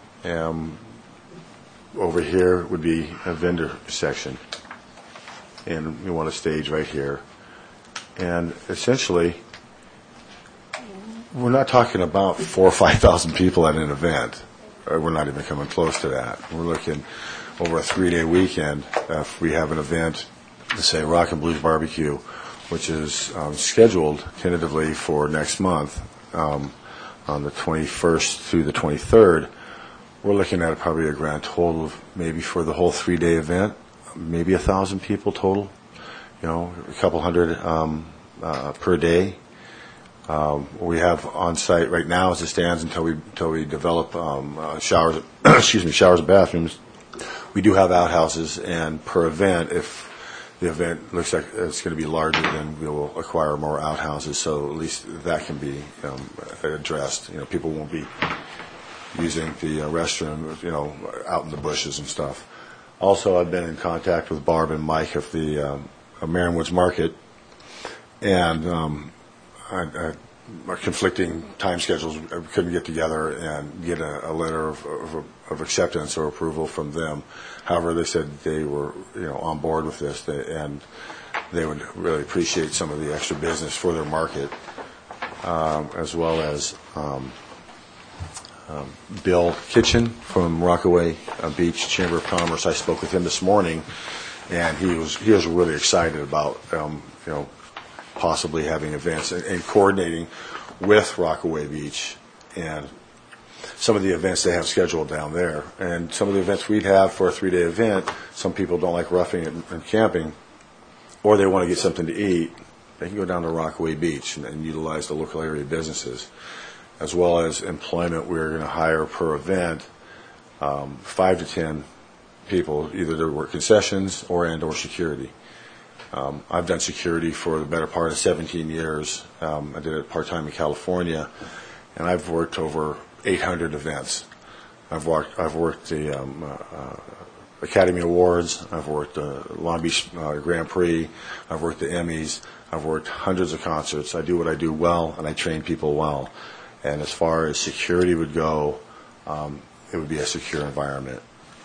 Over here would be a vendor section, and we want a stage right here. And essentially, we're not talking about 4,000 or 5,000 people at an event. We're not even coming close to that. We're looking over a 3-day weekend. If we have an event, let's say Rock and Blues Barbecue, which is scheduled tentatively for next month, on the 21st through the 23rd, we're looking at probably a grand total of maybe for the whole 3-day event, maybe 1,000 people total. A couple hundred per day. We have on site right now as it stands until we develop showers, showers and bathrooms. We do have outhouses, and per event, if the event looks like it's going to be larger, then we will acquire more outhouses. So at least that can be addressed. People won't be using the restroom, out in the bushes and stuff. Also, I've been in contact with Barb and Mike of the Merriam Woods Market, and our conflicting time schedules couldn't get together and get a letter of acceptance or approval from them. However, they said they were on board with this, and they would really appreciate some of the extra business for their market, as well as Bill Kitchen from Rockaway Beach Chamber of Commerce. I spoke with him this morning, and he was really excited about possibly having events and coordinating with Rockaway Beach and some of the events they have scheduled down there. And some of the events we'd have for a 3-day event, some people don't like roughing it and camping, or they want to get something to eat. They can go down to Rockaway Beach and utilize the local area businesses. As well as employment, we're going to hire per event 5 to 10 people, either to work concessions or security. I've done security for the better part of 17 years. I did it part-time in California, and I've worked over 800 events. I've worked the Academy Awards. I've worked the Long Beach Grand Prix. I've worked the Emmys. I've worked hundreds of concerts. I do what I do well, and I train people well. And as far as security would go, it would be a secure environment.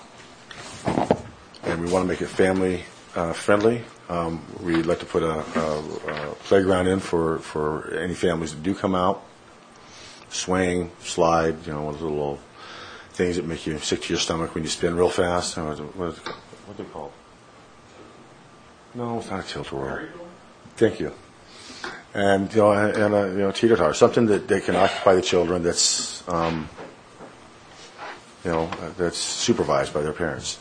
And we want to make it family friendly. We'd like to put a playground in for any families that do come out. Swing, slide, one of the little things that make you sick to your stomach when you spin real fast. What are they called? No, it's not a tilt-a-whirl. Thank you. And teeter-totter, something that they can occupy the children that's that's supervised by their parents.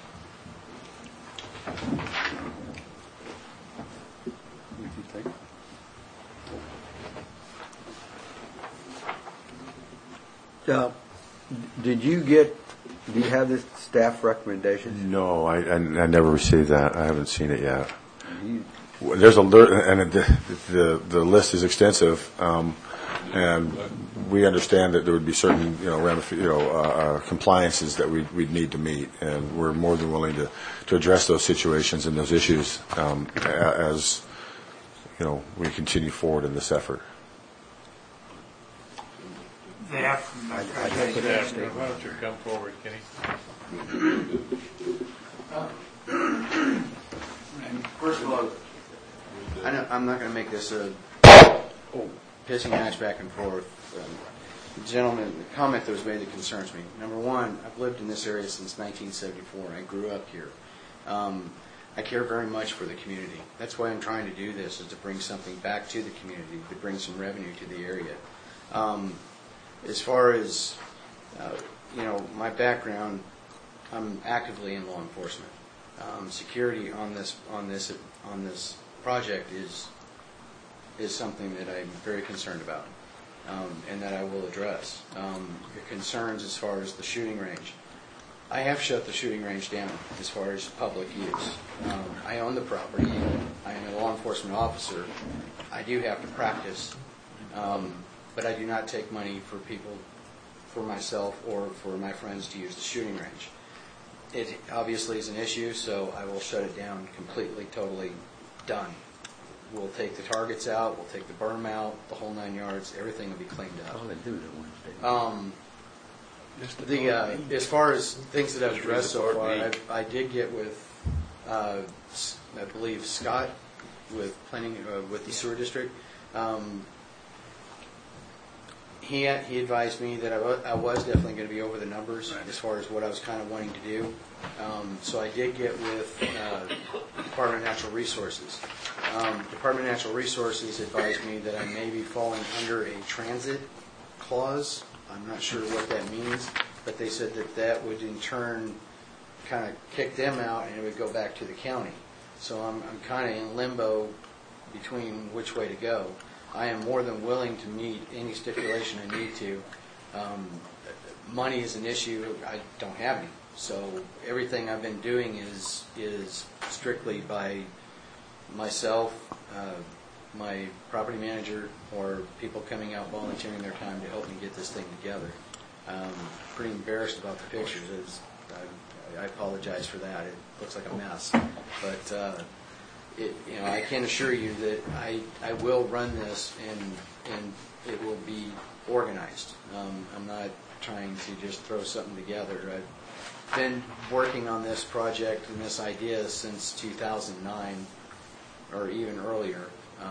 Do you have the staff recommendations? No, I never received that. I haven't seen it yet. There's and the list is extensive, and we understand that there would be certain compliances that we'd need to meet, and we're more than willing to address those situations and those issues as we continue forward in this effort. Why don't you come forward, Kenny? First of all, I'm not going to make this a pissing match back and forth. Gentlemen, the comment that was made that concerns me. Number one, I've lived in this area since 1974. I grew up here. I care very much for the community. That's why I'm trying to do this, is to bring something back to the community, to bring some revenue to the area. As far as my background, I'm actively in law enforcement. Security on this project is something that I'm very concerned about, and that I will address. Your concerns as far as the shooting range. I have shut the shooting range down as far as public use. I own the property. I am a law enforcement officer. I do have to practice. But I do not take money for myself or for my friends to use the shooting range. It obviously is an issue, so I will shut it down completely, totally done. We'll take the targets out, we'll take the berm out, the whole 9 yards, everything will be cleaned up. As far as things that I've addressed so far, I did get with, I believe, Scott with planning with the sewer district. He advised me that I was definitely going to be over the numbers as far as what I was kind of wanting to do. So I did get with Department of Natural Resources. Department of Natural Resources advised me that I may be falling under a transit clause. I'm not sure what that means, but they said that would in turn kind of kick them out and it would go back to the county. So I'm kind of in limbo between which way to go. I am more than willing to meet any stipulation I need to. Money is an issue. I don't have any. So everything I've been doing is strictly by myself, my property manager, or people coming out volunteering their time to help me get this thing together. Pretty embarrassed about the pictures. I apologize for that. It looks like a mess. But I can assure you that I will run this and it will be organized. I'm not trying to just throw something together. I've been working on this project and this idea since 2009, or even earlier.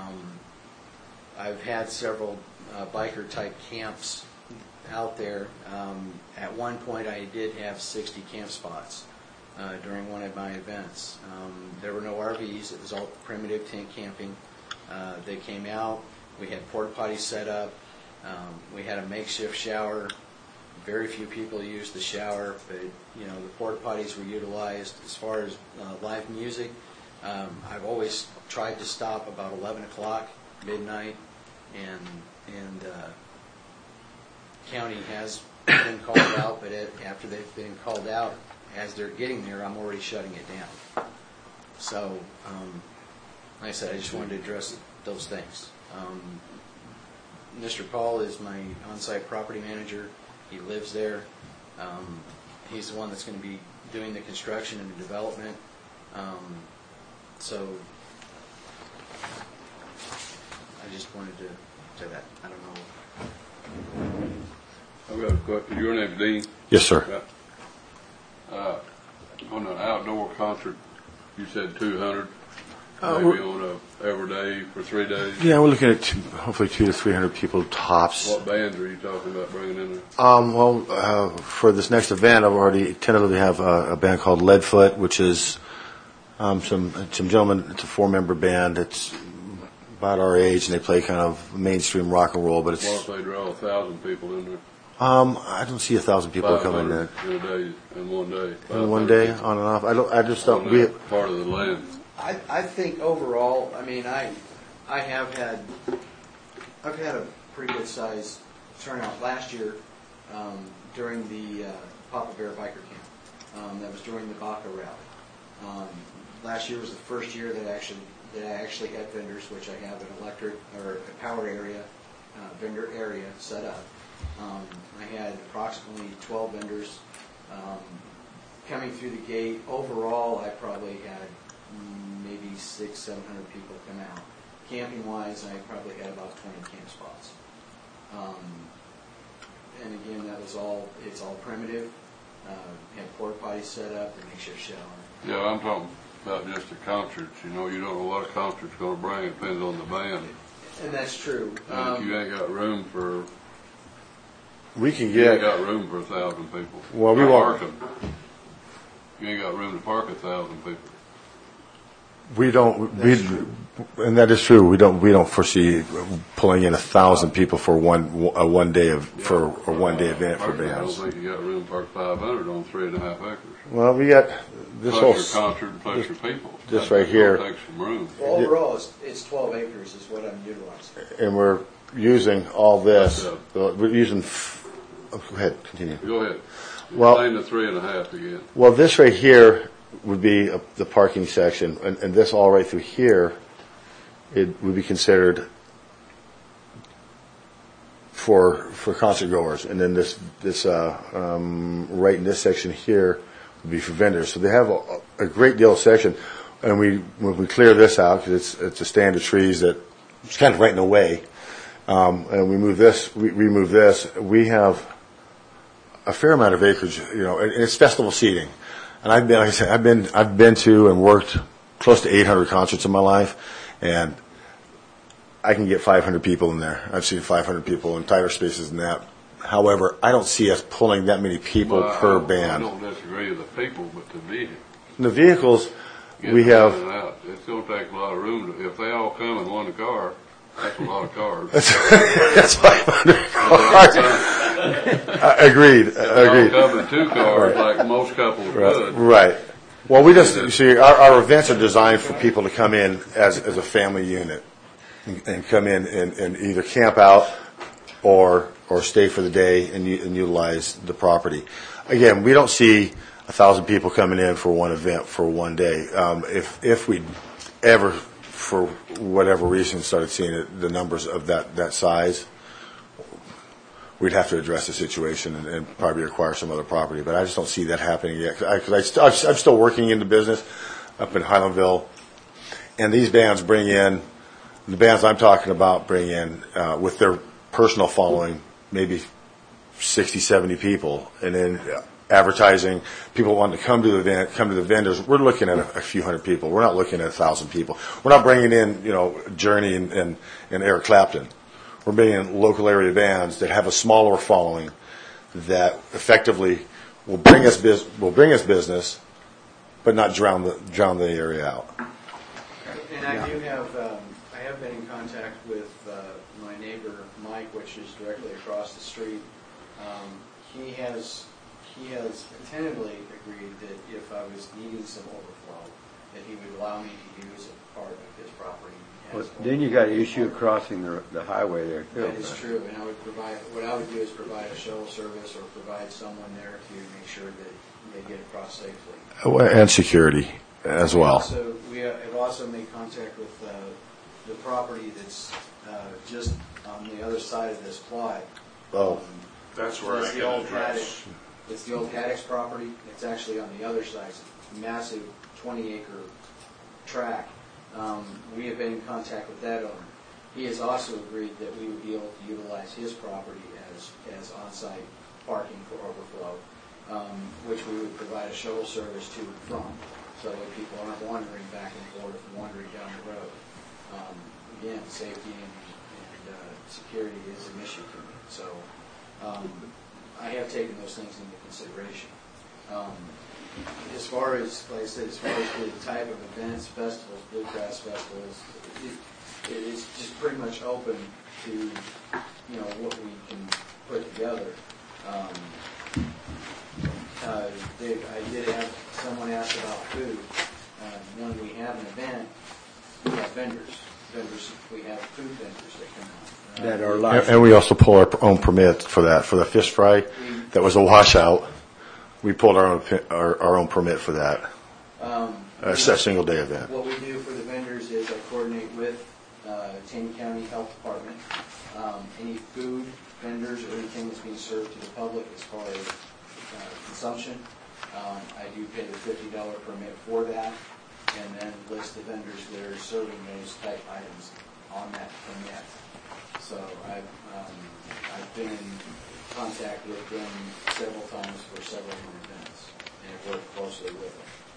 I've had several biker-type camps out there. At one point, I did have 60 camp spots during one of my events. There were no RVs. It was all primitive tent camping. They came out. We had porta potties set up. We had a makeshift shower. Very few people used the shower, but the porta potties were utilized. As far as live music, I've always tried to stop about 11 o'clock, midnight, and county has been called out, but after they've been called out, as they're getting there, I'm already shutting it down. So, like I said, I just wanted to address those things. Mr. Paul is my on-site property manager. He lives there. He's the one that's going to be doing the construction and the development. So I just wanted to say that. I don't know. I've got a question. Your name's Dean? Yes, sir. On an outdoor concert, you said 200. Maybe on a every day for 3 days. Yeah, we're looking at hopefully 200 to 300 people tops. What bands are you talking about bringing in there? For this next event, I've already tentatively have a band called Leadfoot, which is some gentlemen. It's a 4-member band. It's about our age, and they play kind of mainstream rock and roll. But it's. What if they draw 1,000 people in there? I don't see 1,000 people coming in. In a day, in one day. In one day, on and off. I just don't. Part of the land. I think overall, I mean, I've had a pretty good size turnout last year during the Papa Bear Biker Camp. That was during the Baca Rally. Last year was the first year that I actually had vendors, which I have an electric or a power area vendor area set up. I had approximately 12 vendors coming through the gate. Overall, I probably had maybe 600-700 people come out. Camping wise, I probably had about 20 camp spots. And again, it's all primitive. Had porta potties set up, the makeshift shower. Yeah, I'm talking about just the concerts. You don't know what a concert's going to bring. It depends on the band. And that's true. And if you ain't got room for. We can You ain't got room for 1,000 people. Well, we won't. You ain't got room to park 1,000 people. We don't. And that is true. We don't foresee pulling in 1,000 people for a one day event for bands. I don't think you got room to park 500 on 3.5 acres. Well, we got this plus whole your concert and plus your people. This right here. Takes some room. Well, overall, it's 12 acres is what I'm utilizing. And we're using all this. We're using. Go ahead. Continue. Go ahead. Well, explain the 3.5 again. Well, this right here would be the parking section, and this all right through here, it would be considered for concert goers, and then this right in this section here would be for vendors. So they have a great deal of section, and when we clear this out, because it's a stand of trees that it's kind of right in the way, and we remove this, we have a fair amount of acreage, and it's festival seating. And I've been to and worked close to 800 concerts in my life, and I can get 500 people in there. I've seen 500 people in tighter spaces than that. However, I don't see us pulling that many people per band. I don't disagree with the people, but the vehicles. The vehicles, we have. It's going to take a lot of room. If they all come in one car, that's a lot of cars. That's 500 cars. Agreed. If they all come in 2 cars, like most couples would. Right. Well, we just see our events are designed for people to come in as a family unit and come in and either camp out or stay for the day and utilize the property. Again, we don't see 1,000 people coming in for one event for one day. If we ever, for whatever reason, started seeing the numbers of that size, we'd have to address the situation and probably acquire some other property. But I just don't see that happening yet. Because I'm still working in the business up in Highlandville. And these bands bring in, the bands I'm talking about bring in, with their personal following, maybe 60, 70 people. And then advertising, people wanting to come to the event, come to the vendors. We're looking at a few hundred people. We're not looking at 1,000 people. We're not bringing in, Journey and Eric Clapton. We're bringing in local area bands that have a smaller following that effectively will bring us business, but not drown the area out. And I do have, I have been in contact with my neighbor Mike, which is directly across the street. He has tentatively agreed that if I was needing some overflow, that he would allow me to use a part of his property. Well, then you got an issue of crossing the highway there too. That is true, and what I would do is provide a shuttle service or provide someone there to make sure that they get across safely. And security as well. We have also made contact with the property that's just on the other side of this plot. That's where I get address. It's the old Haddock's property. It's actually on the other side. It's a massive 20-acre tract. We have been in contact with that owner. He has also agreed that we would be able to utilize his property as on-site parking for overflow, which we would provide a shuttle service to and from, so that people aren't wandering back and forth and wandering down the road. Again, safety and security is an issue for me. So I have taken those things into consideration. As far as, like I said, as far as the type of events, festivals, bluegrass festivals, it is just pretty much open to, what we can put together. I did have someone ask about food. When we have an event, we have vendors. We have food vendors that come out. That are live. And we also pull our own permit for that. For the fish fry, that was a washout. We pulled our own permit for that. It's a single day event. What we do for the vendors is I coordinate with Taney County Health Department. Any food vendors or anything that's being served to the public as far as consumption, I do pay the $50 permit for that, and then list the vendors that are serving those type items on that permit. So I've been in contact with them several times for several events, and I've worked closely with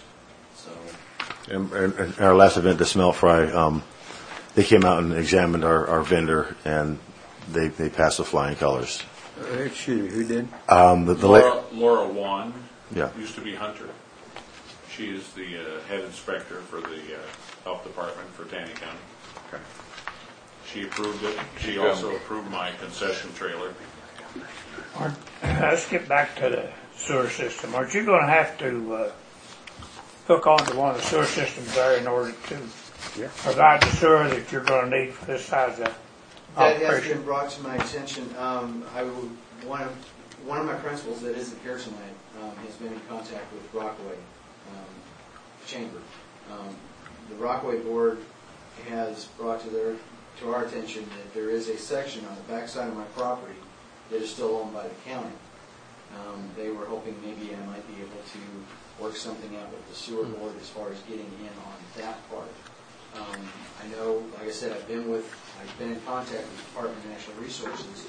them. So. And our last event, the Smelt Fry, they came out and examined our vendor, and they passed the flying colors. Excuse me, who did? Laura Wan, yeah, used to be Hunter. She is the head inspector for the health department for Taney County. Okay. She approved it. She also approved my concession trailer. Let's get back to the sewer system. Aren't you going to have to hook onto one of the sewer systems there in order to provide the sewer that you're going to need for this size of that has operation? been brought to my attention. One of my principals that is the Pearson Lane has been in contact with Rockaway Chamber. The Rockaway Board has brought to our attention that there is a section on the backside of my property that is still owned by the county. They were hoping maybe I might be able to work something out with the sewer board as far as getting in on that part. I know, like I said, I've been in contact with the Department of Natural Resources.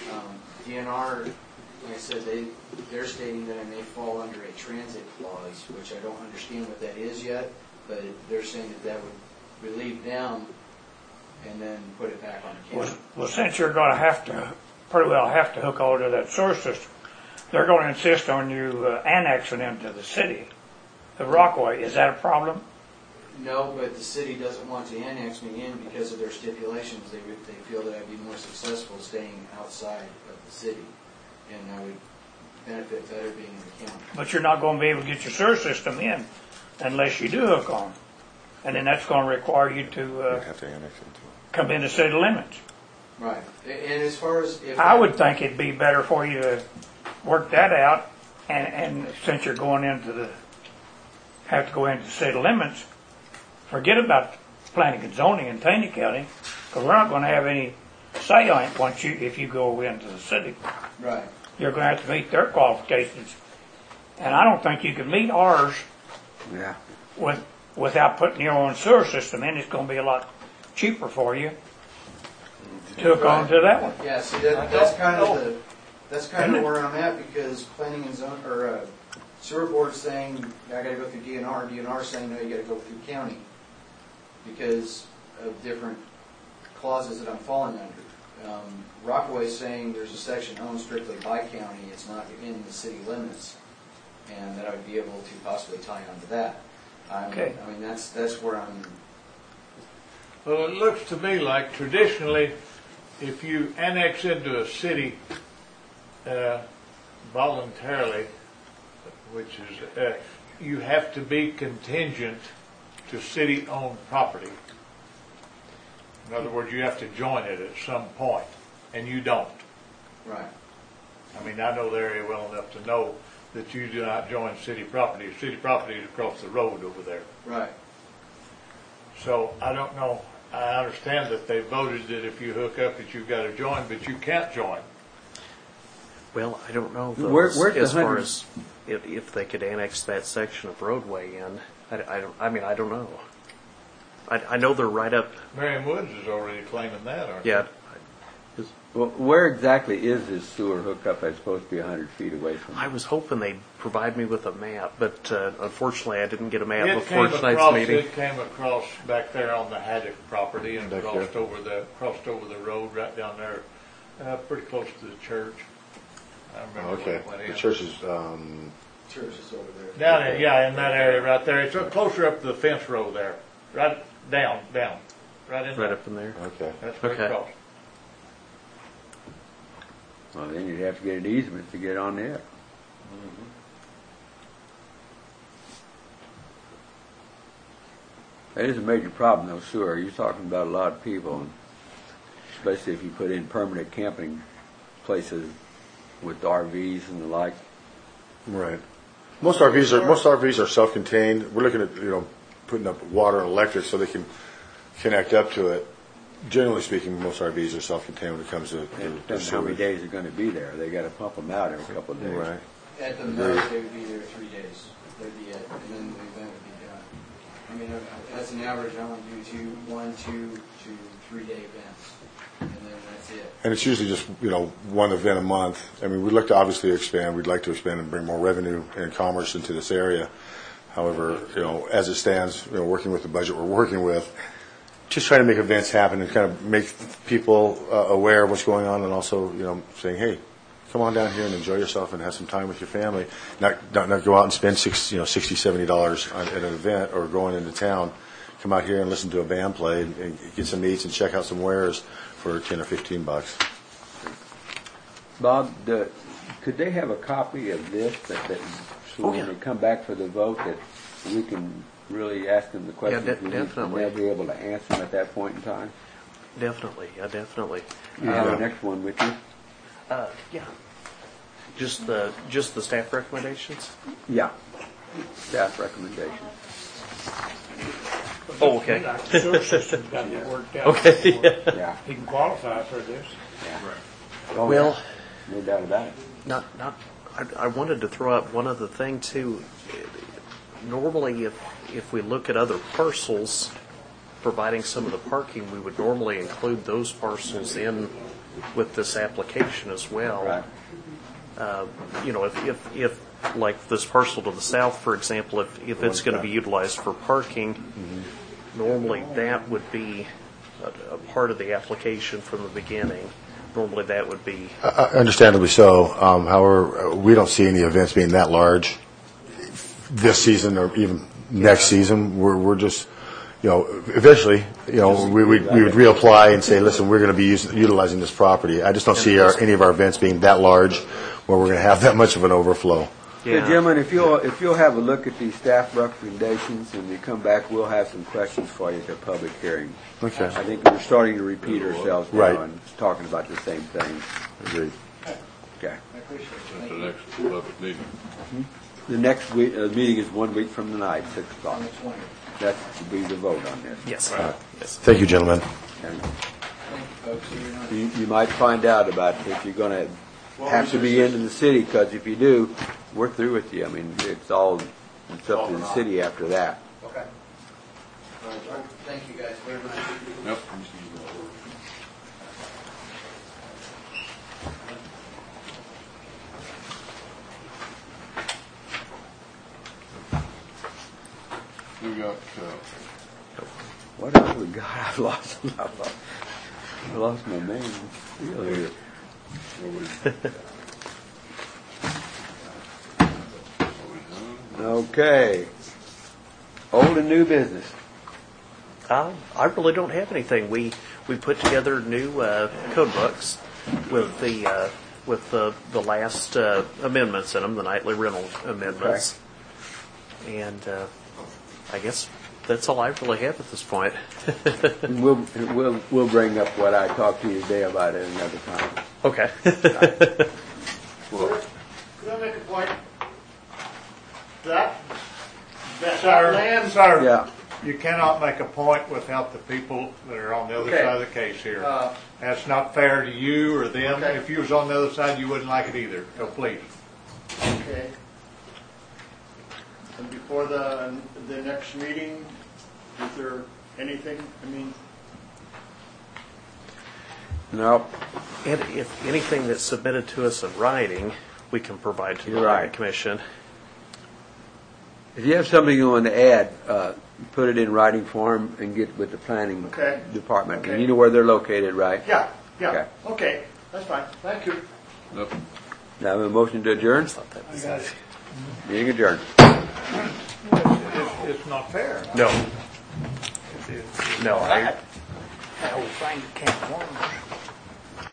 DNR, like I said, they're stating that I may fall under a transit clause, which I don't understand what that is yet, but they're saying that would relieve them and then put it back on the county. Well, since you're going to pretty well have to hook onto that sewer system, they're going to insist on you annexing into the city of Rockaway. Is that a problem? No, but the city doesn't want to annex me in because of their stipulations. They feel that I'd be more successful staying outside of the city, and I would benefit better being in the county. But you're not going to be able to get your sewer system in unless you do hook on. And then that's going to require you to have to annex into it. Come into city limits. Right. And as far as I would think it'd be better for you to work that out, and since you're going have to go into city limits, forget about planning and zoning in Taney County, because we're not going to have any say on it if you go into the city. Right. You're going to have to meet their qualifications, and I don't think you can meet ours. Yeah. Without putting your own sewer system in. It's going to be a lot cheaper for you to hook on to that one. Yeah. See, that's That's kind of where I'm at, because planning and zone, or sewer board's saying, I gotta go through DNR, DNR saying, no, you gotta go through county, because of different clauses that I'm falling under. Rockaway's saying there's a section owned strictly by county, it's not in the city limits, and that I would be able to possibly tie onto that. Okay. I mean, that's where I'm. Well, it looks to me like traditionally, if you annex into a city voluntarily, which is, you have to be contingent to city-owned property. In other words, you have to join it at some point, and you don't. Right. I mean, I know the area well enough to know that you do not join city property. City property is across the road over there. Right. So I don't know. I understand that they voted that if you hook up that you've got to join, but you can't join. Well, I don't know Where's the as far 100? as if they could annex that section of roadway in. I don't know. I know they're right up. Marion Woods is already claiming that, aren't they? Yeah. Well, where exactly is this sewer hookup that's supposed to be 100 feet away from? I was hoping they'd provide me with a map, but unfortunately I didn't get a map It before came tonight's across, meeting. it came across back there on the Haddock property and Back crossed there. crossed over the road right down there, pretty close to the church. I remember when Okay. it went in. The church is, Church is over there. Down there, yeah, in that area right there. It's closer up to the fence row there, right down, right in Right there. up in there. okay. That's where Okay. it crossed. Well, then you'd have to get an easement to get on there. That is a major problem, though, sewer. You're talking about a lot of people, and especially if you put in permanent camping places with RVs and the like. Right. Most RVs are self-contained. We're looking at, putting up water and electric so they can connect up to it. Generally speaking, most RVs are self-contained when it comes to It depends how many days they're going to be there. They got to pump them out every couple of days. Right. At the most, they would be there 3 days. They'd be at, and then the event would be done. I mean, as an average, I want to do 1, 2 to 3 day events, and then that's it. And it's usually just, one event a month. I mean, we'd like to obviously expand. We'd like to expand and bring more revenue and commerce into this area. However, as it stands, working with the budget we're working with, just trying to make events happen and kind of make people aware of what's going on, and also, saying, hey, come on down here and enjoy yourself and have some time with your family. Not go out and spend $60, $70 at an event or going into town. Come out here and listen to a band play and get some eats and check out some wares for $10 or $15. Bob, could they have a copy of this so when they come back for the vote that we can really ask them the questions we need, definitely. and they'll be able to answer them at that point in time? Definitely. You have the next one with you? Yeah. Just the staff recommendations? Yeah. Staff recommendations. Oh, okay. The sewer system's got to work out. Okay. before Yeah. He can qualify for this. Oh, Well, no doubt about it. I wanted to throw out one other thing too. Normally, if we look at other parcels providing some of the parking, we would normally include those parcels in with this application as well. Right. If like this parcel to the south, for example, if it's going to be utilized for parking, normally that would be a part of the application from the beginning. Normally that would be. Understandably so. However, we don't see any events being that large this season or even next season. We're just, eventually, we would reapply and say, listen, we're going to be utilizing this property. I just don't see any of our events being that large where we're going to have that much of an overflow. Yeah. Hey, gentlemen, if you'll have a look at these staff recommendations and you come back, we'll have some questions for you at the public hearing. Okay. I think we're starting to repeat ourselves now Right. and talking about the same thing. Agreed. Okay. That's the next public meeting. The next week, meeting is 1 week from tonight, 6 o'clock. That will be the vote on this. Yes. Yes. Thank you, gentlemen. And you might find out about if you're going to have to be into the city, because if you do, we're through with you. I mean, it's up to the city after that. Okay. All right. Well, thank you guys very much. Yep. We got, What else we got? I lost my name. Here. Okay. Old and new business. I really don't have anything. We put together new code books with the last amendments in them, the nightly rental amendments, and I guess that's all I really have at this point. We'll bring up what I talked to you today about at another time. Okay. Could I make a point? That land, sir. Yeah. You cannot make a point without the people that are on the other Okay. side of the case here. That's not fair to you or them. Okay. If you was on the other side, you wouldn't like it either. So please. Okay. And before the next meeting, is there anything, No. And if anything that's submitted to us in writing, we can provide to the You're right. Planning Commission. If you have something you want to add, put it in writing form and get with the planning Okay. department. Okay. And you know where they're located, right? Yeah, Okay. okay, that's fine, thank you. Nope. Now, have a motion to adjourn? I got it. Meeting adjourned. It's not fair. No. No, I. That whole thing can't warm.